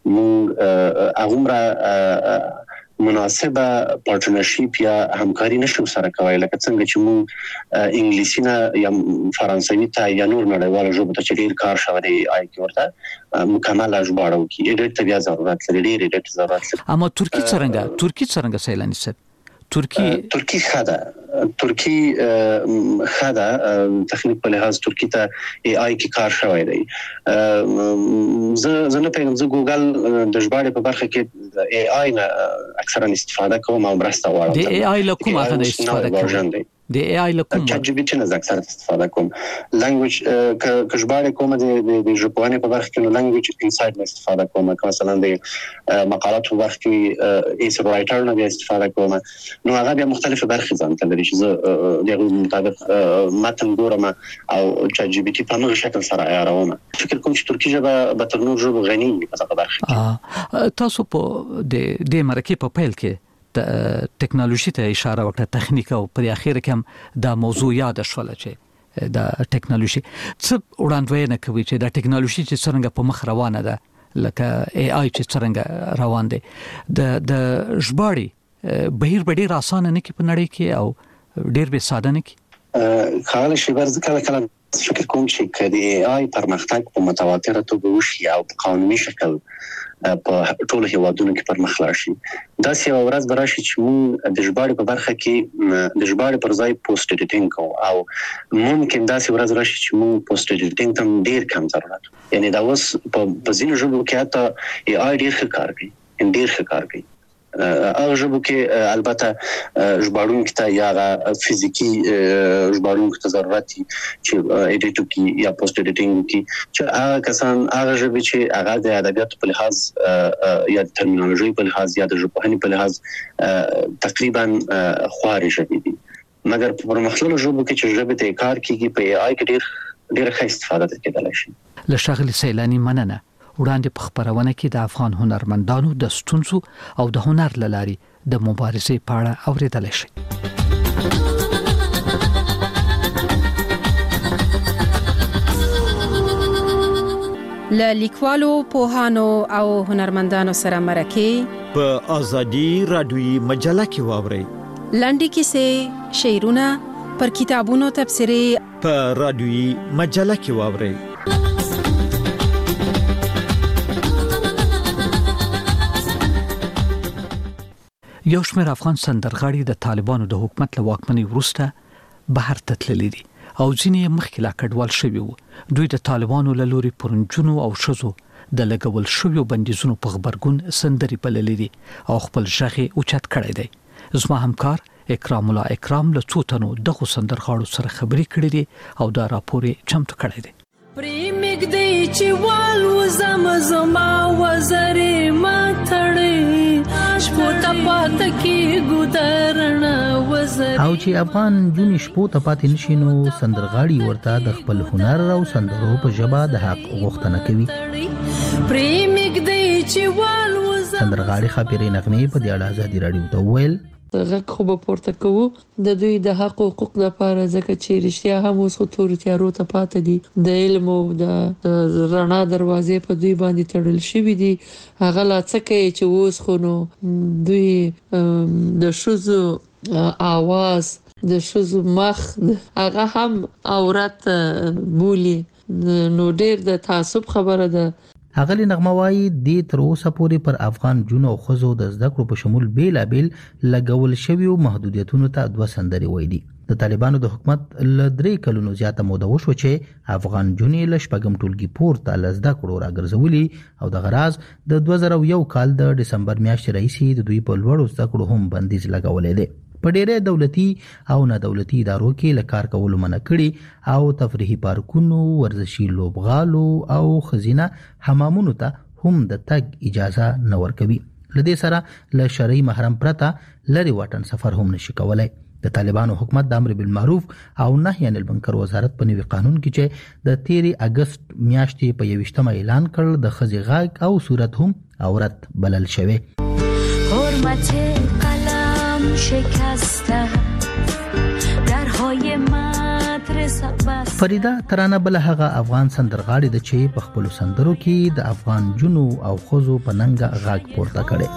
موږ هغومره مناسبه پارتنرشپ یا همکاري نشو سره کوي لکه څنګه چې موږ انګلیسي نه یا فرانسوي ته یا نور نړیوال ژبو ته چې ډېر کار شوی دی آی کې ورته مکمل ژباړه وکړي، ایډیټ ته بیا ضرورت لري، ډېر ایډیټ ضرورت لري. اما ترکی څنګه سیلانی صاحب؟ ترکی ترکی خدا تخنیک په لحاظ ترکی ته AI کې کار شوی دی. زه نه پیغام زه ګوګل د ژباړې په برخه کې AI نه اکثرا استفاده کوم او مرسته غواړم. د AI له کومه غوښتنه استفاده کوم؟ د AI له کومه؟ چات جی پی ټي نه اکثرا استفاده کوم. لانګویج که ژباړې کوم د ژبپوهنې په برخه کې نو لانګویج انسایډ نه استفاده کوم، مثلا د مقالات په برخه کې ایس رائټر نه استفاده کوم. نو هغه بیا مختلفه برخې ځان ته لري چې زه دغه مطابق متن ګورم او چات جی پی ټي په هغه شکل سره عیاروم. فکر کوم چې ترکی ژبه به تر نور ژبو غني په هغه برخه کې. تاسو په د مرکه په پیل کې ټیکنالوژي ته اشاره وکړه، تخنیک، او په اخر کې هم دا موضوع یاد شول چې د ټیکنالوژي څه وړاندوینه کوي چې د ټیکنالوژي چې څنګه په مخ روانه ده لکه AI چې څنګه روان دي د ژباړې بهیر ډیر آسان نه کې په نړۍ کې او ډیر به ساده نه کې خاله شي ورځ کله فکر کوم چې کدي AI پرمختګ په متواتره توګه وشي او په قانوني شکل په ټولو هیوادونو کې پرمخ لاړ شي دا سی ورځ براشي چې موږ د ژباړې په برخه کې د ژباړې پر ځای پوسټ اډیټینګ کوو او ممکن دا سی ورځ راشي چې موږ پوسټ اډیټینګ ته ډیر کم ضرورت یعنی دا اوس په ځینو ژبو کې حتی AI ډیر ښه کار کوي هغه ژبو کې البته ژباړونکو ته یا فزیکی ژباړونکو ته ضرورت چې اډیټ وکړي یا پوسټ اډیټینګ وکړي چې هغه کسان هغه ژبه چې هغه د ادبیاتو په لحاظ یا د ترمینولوژي په لحاظ یا د ژبپوهنې په لحاظ تقریبا خوارې ژبې دي مګر په پرمختللو ژبو کې چې ژبه ته کار کیږي په AI کې ډېر ښه استفاده کېدای شي. له شاغلي سیلانی مننه. وړاندې په خبرونه کې د افغان هنرمندانو د ستونزو او د هنر لاري د مبارزې په اړه اوریدل شي. له لیکوالو، پوهانو او هنرمندانو سره مرکه په ازادي رادیوي مجله کې واوري. لنډي کیسې، شعرونه، پر کتابونو تبصرې په رادیوي مجله کې واوري. یو شمېر افغان سندرغاړي د طالبانو د حکومت له واکمنۍ وروسته بهر ته تللي دي او ځینې مخکې لا کډوال شوي وو. دوی د طالبانو له لوري پرنجونو او ښځو د لګول شویو بندیزونو په خبرګون سندري بللي دي او خپل ژغ یې اوچت کړی دی. زما همکار اکرام الله اکرام له څو تنو دغه سندرغاړو سره خبرې کړې دي او دا راپور یې چمتو کړی دی. پریمګ دی چې وال وزم زما وزرې ما تړې شپو ته پات کې ګودرنا وزرې او چې افغان جونې شپو ته پاتې نشي نو سندرغاړي ورته د خپل هنر او سندرو په ژبه د حق غوښتنه کوي. پریمګ دی چې وال وزم سندرغاړي خبرې نغمې په دې اړه ازادي رادیو ته ویل غږ خو به پورته کوو د دوی د حق او حقوق لپاره ځکه چې رښتیا هم اوس تورو تیارو ته پاتې دي د علم او د رڼا دروازې په دوی باندې تړل شوې دي. هغه لا څه کوي چې اوس خو نو دوی د ښځو आवाज د ښځو مخ هغه هم عورت بولی نو ډېر د تعصب خبره ده. اغلی نغمه وايي د تر اوسه پورې پر افغان جنو او خزو د زده کړو په شمول بیلابل لګول شوی محدودیتونو ته دوه سندري وای دي. د طالبانو د حکومت ل 3 کلونو زیاته موده وشو چې افغان جنې ل شپږم ټولګي پورته ل زده کړو راګرځولي او د غراز د 2001 کال د دسمبر میاشتې رئیسي د دوی په لوړو زده کړو هم بندیز لګولې دي. په ډېرې دولتي او نه دولتي ادارو کې لکار کولو منع کړي او تفریحي پارکونو، ورزشي لوبغالو او خزینه حمامونو ته هم د تګ اجازه نه ورکوي. لدې سره له شرعي محرم پرته لري واټن سفر هم نشي کولای. د طالبانو حکومت د امر بالمعروف او نهي عن المنکر وزارت په نوي قانون کې چې د 13 اگست میاشتې په 21 اعلان کړ د خزي غاګ او صورت هم عورت بلل شوی. حرمت قلم شکسته درهای مدرسه بس. فریدا ترانه بل هغه افغان سندرغاړي د چې په خپل سندرو کې د افغان جنو او خزو په ننګ غاګ پورته کړي.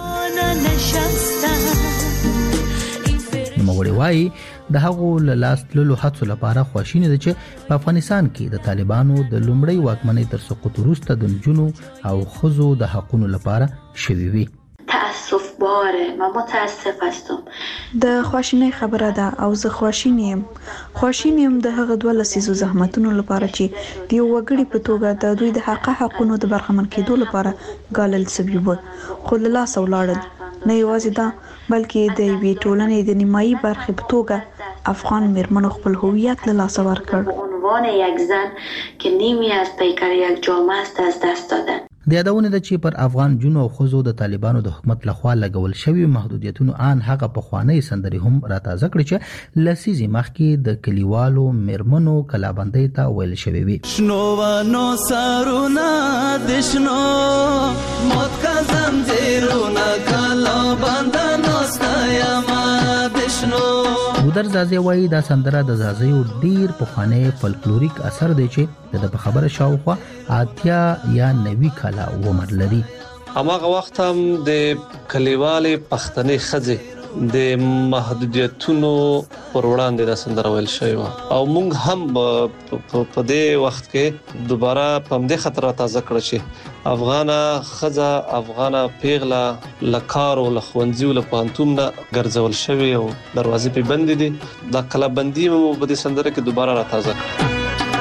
نوموړي وايي د هغو لاس تللو هڅو لپاره خواشینی ده چې په افغانستان کې د طالبانو د لومړی واکمنۍ تر سقوط وروسته د جنو او خزو د حقوقو لپاره شوي وي. تاسف باره ما متاسف هستم. د خواشینۍ خبره ده او زه خواشینیم د هغه دوه لسیزو زحمتونو لپاره چې د یو وګړي په توګه د دوی د حقونو د برخمن کېدو لپاره ګالل سوي وو خو له لاسه ولاړل. نه یوازې دا بلکې د یوې ټولنې د نیمایي برخې په توګه افغان میرمنو خپل هویت له لاسه ورکړ. عنوان یک زن که نیمی از پیکر یک جامعه است از دست دادن. د یادونه ده چې پر افغان جنو او خزو د طالبانو د حکومت لخوا لګول شوی محدودیتونو ان هغه په خوانی سندري هم راتازه کړی چې لسیزي مخکې د کلیوالو میرمنو کلابندۍ ته ویل شوی وي. شنو ونو سرونه د شنو موت کا زنجیرونه کلابند نوستایم د شنو. ګودر زازي وایي دا سندره د زازیو ډیر پخوانی فولکلوریک اثر دی چې د خبره شاوخوا 80 یا 90 کاله عمر لري. هماغه وخت هم د کلیوالې پښتنې ښځې د محدودیتونو پر وړاندې د سندره ویل شوی و او موږ هم په دې وخت کې دوباره په دې خطر تازه کړ چې افغانه ښځه افغانه پیغله لکارو لخوندزیو لپانتون ګرځول شوی او دروازې په بند دي د کلا بندي مو په دې سندره کې دوباره را تازه کړ.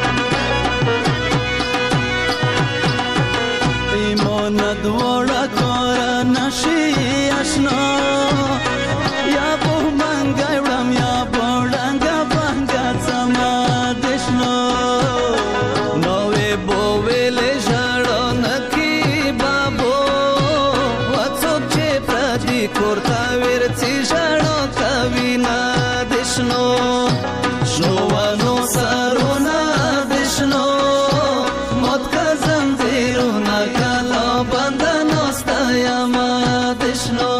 ایمان دوړه کور نشي آشنا یا په منګای وړم یا بوډنګا بنګا سما دښنو نوې بوویلې ژړو نکی بابو وڅوک چې پردي کورتا ورڅي ژړو کوي نه دښنو شوانو سرونه دښنو مت کزم دیرونه کلا بندنو ستایا ما دښنو.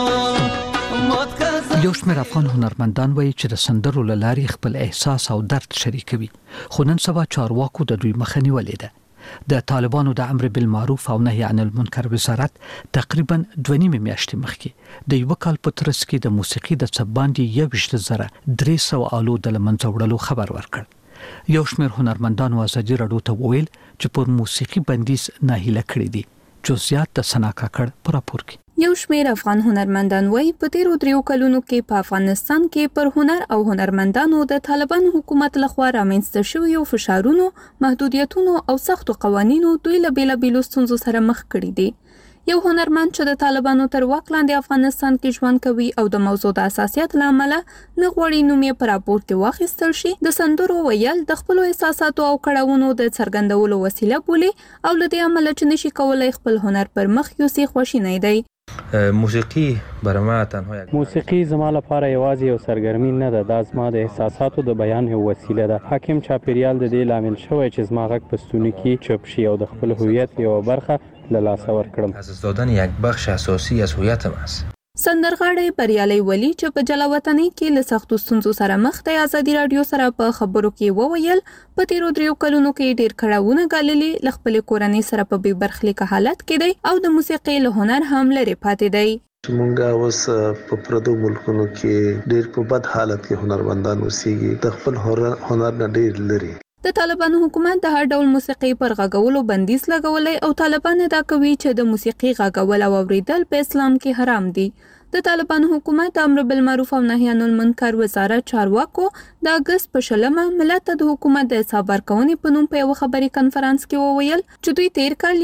یو شمېر افغان هنرمندان وایي چې د سندرو له لارې خپل احساس او درد شریکوي، خو نن سبا چارواکو د دوی مخه نیولې ده. د طالبانو د امر بالمعروف او نهي عن المنکر وزارت تقریبا 2.5 میاشتې مخکې د یو کال په ترڅ کې د موسیقي د څباندې 1,300 آلو د لمنځه وړلو خبر ورکړ. یو شمېر هنرمندانو ازادي راډیو ته وویل چې پر موسیقي بندیز ناهیله کړی دي. جزئیات د سنا کاکړ په راپور کې. یو شمېر افغان هنرمندان وایي په تیرو 3 کلونو کې په افغانستان کې پر هنر او هنرمندانو د طالبانو حکومت لخوا رامنځته شویو فشارونو، محدودیتونو او سختو قوانینو دوی له بیلابیلو ستونزو سره مخ کړي دي. یو هنرمند چې د طالبانو تر واک لاندې افغانستان کې ژوند کوي او د موضوع د اساسیت لامل نه غوړي نوم یې پر راپور کې واخیستل شي، د سندرو ویل د خپل احساساتو او کړهونو د څرګندولو وسیله بولي او له دې عمله چې نشي کولای خپل هنر پر مخ یوسي خوشی نه دی. موسیقي برما تنها موسیقي زما لپاره یوازې یو سرګرمی نه ده، دا زما د احساساتو د بیان یو وسیله ده. حاکم چاپیریال د دې لامل شوی چې زما غږ په ستوني کې چوپ شي او د خپل هویت یو برخه له لاسه ورکړم. از دادن یک بخش اساسی از هویتم است. سندرغاړی بریالي ولی چې په جلاوطنۍ کې له سختو ستونزو سره مخ دی ازادي راډیو سره په خبرو کې وویل په تیرو 3 کلونو کې ډیر کړهونه ګاللي، ل خپل کورنۍ سره په بې برخلیک حالت کې دی او د موسیقي له هنر هم لري پاتې دی. مونږه اوس په پردو ملکونو کې ډیر په بد حالت کې هنرمندان اوسېږي، د خپل هنر نه ډیر لري. د طالبانو حکومت د هر ډول موسیقي پر غږولو بندیز لګولای او طالبان دا کوي چې د موسیقي غږول او اوریدل په اسلام کې حرام دي. د طالبانو حکومت امر بالمعروف او نهي عن المنکر وزارت چارواکو د اگست په 20 ملت د حکومت د حساب ورکونې په نوم په یو خبري کانفرنس کې وویل چې دوی تیر کال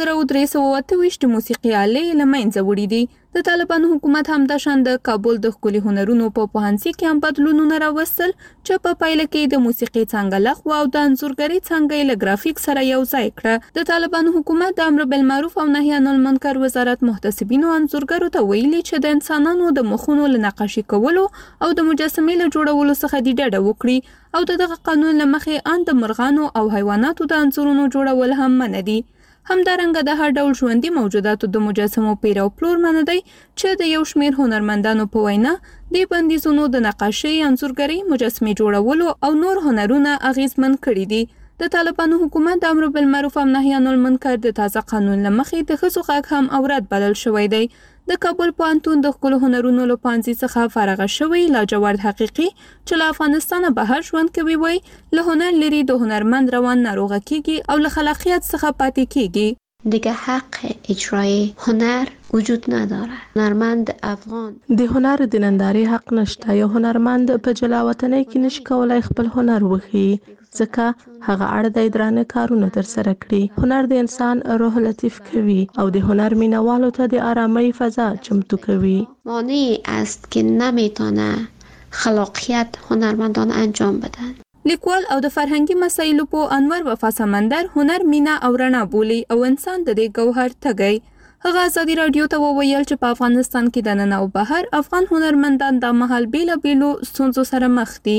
1328 موسیقي آلې لمنځه وړي دي. د طالبانو حکومت هم د شان د کابل د ښکلي هنرونو په پوهنځي کې هم بدلونونه راوستل چې په پایله کې د موسیقي څنګه لغوه او د انځورګرۍ څنګه له ګرافیک سره یو ځای کړه. د طالبانو حکومت د امر بالمعروف او نهي عن المنکر وزارت محتسبینو انځورګرو ته ویلي چې د انسانانو د مخونو له نقاشي کولو او د مجسمې له جوړولو څخه د ډډه وکړي او دغه قانون له مخې ان د مرغانو او حیواناتو د انځورونو جوړول هم منع دي. همدارنګه د هر ډول ژوندۍ موجوداتو د مجسمو پیر او پلور منع دی چې د یو شمېر هنرمندانو په وینا د بندیزونو د نقاشۍ، انځورګرۍ، مجسمې جوړولو او نور هنرونه اغیزمن کړي دي. د طالبانو حکومت د امر بالمعروف او نهي عن المنکر د تازه قانون له مخې د ښځو غږ هم اوراد بلل شوی دی. د کابل پوهنتون د ښکلو هنرونو له پوهنځي څخه فارغه شوی لاجورد حقیقي چې له افغانستانه بهر ژوند کوي وایي له هنر لري د هنرمند روان ناروغه کیږي او له خلاقیت څخه پاتې کیږي. دیگه حق اجرای هنر وجود نداره. هنرمند افغان د هنر د ننداري حق نشته. یو هنرمند په جلاوطنۍ کې نشي کولای خپل هنر وښيي ځکه هغه اړ د درانه کارونه تر سره کړي. هنر د انسان روح لطیف کوي او د هنر مینوالو ته د آرامۍ فضا چمتو کوي. مانع است که نمیتونه خلاقیت هنرمندان انجام بدن. لیکوال او د فرهنګي مسایلو په انور وفا سمندر هنر مینا او رڼا بولي او انسان د دې ګوهر تګي. هغه ازادي راډیو ته وویل چې په افغانستان کې د نن او بهر افغان هنرمندان د مهال بیلابیلو ستونزو سره مخ دي.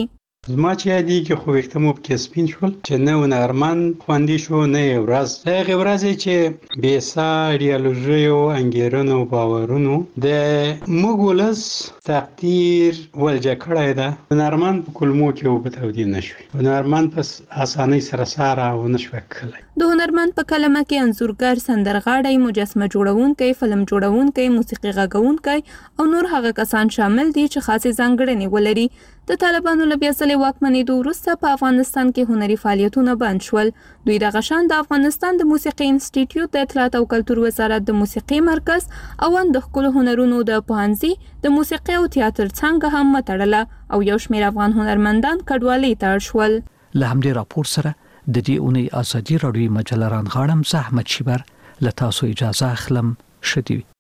زما چې یادی کې خو وختمو کې سپین شول چې نه هنرمند خوندې شو نه ورځ هغه ورځ چې بیسا ایډیالوژي او انګیرنو باورونو د مغولس تقدیر ولجه کړای دا هنرمند په کلمو کې وبتاودي نشوي هنرمند پس اسانۍ سره سره و نشوي کله د هنرمند په کلمه کې انځورګر، سندرغاړی، مجسمه جوړونکی، فلم جوړونکی، موسیقي غږونکی او نور هغه کسان شامل دي چې خاصه ځانګړنې ولري. د طالبانو له بیا ځلې واکمنېدو وروسته په افغانستان کې هنري فعالیتونه بند شول. دوی دغه شان د افغانستان د موسیقي انسټیټیوټ، د اطلاعات او کلتور وزارت د موسیقي مرکز او د ښکلو هنرونو د پوهنځي د موسیقي او تیاتر څانګه هم وتړله او یو شمېر افغان هنرمندان کډوالۍ ته اړ شول. له همدې راپور سره د دې اونۍ ازادي راډیوي مجله رانغاړم زه احمد شیبر له تاسو اجازه اخلم. شدی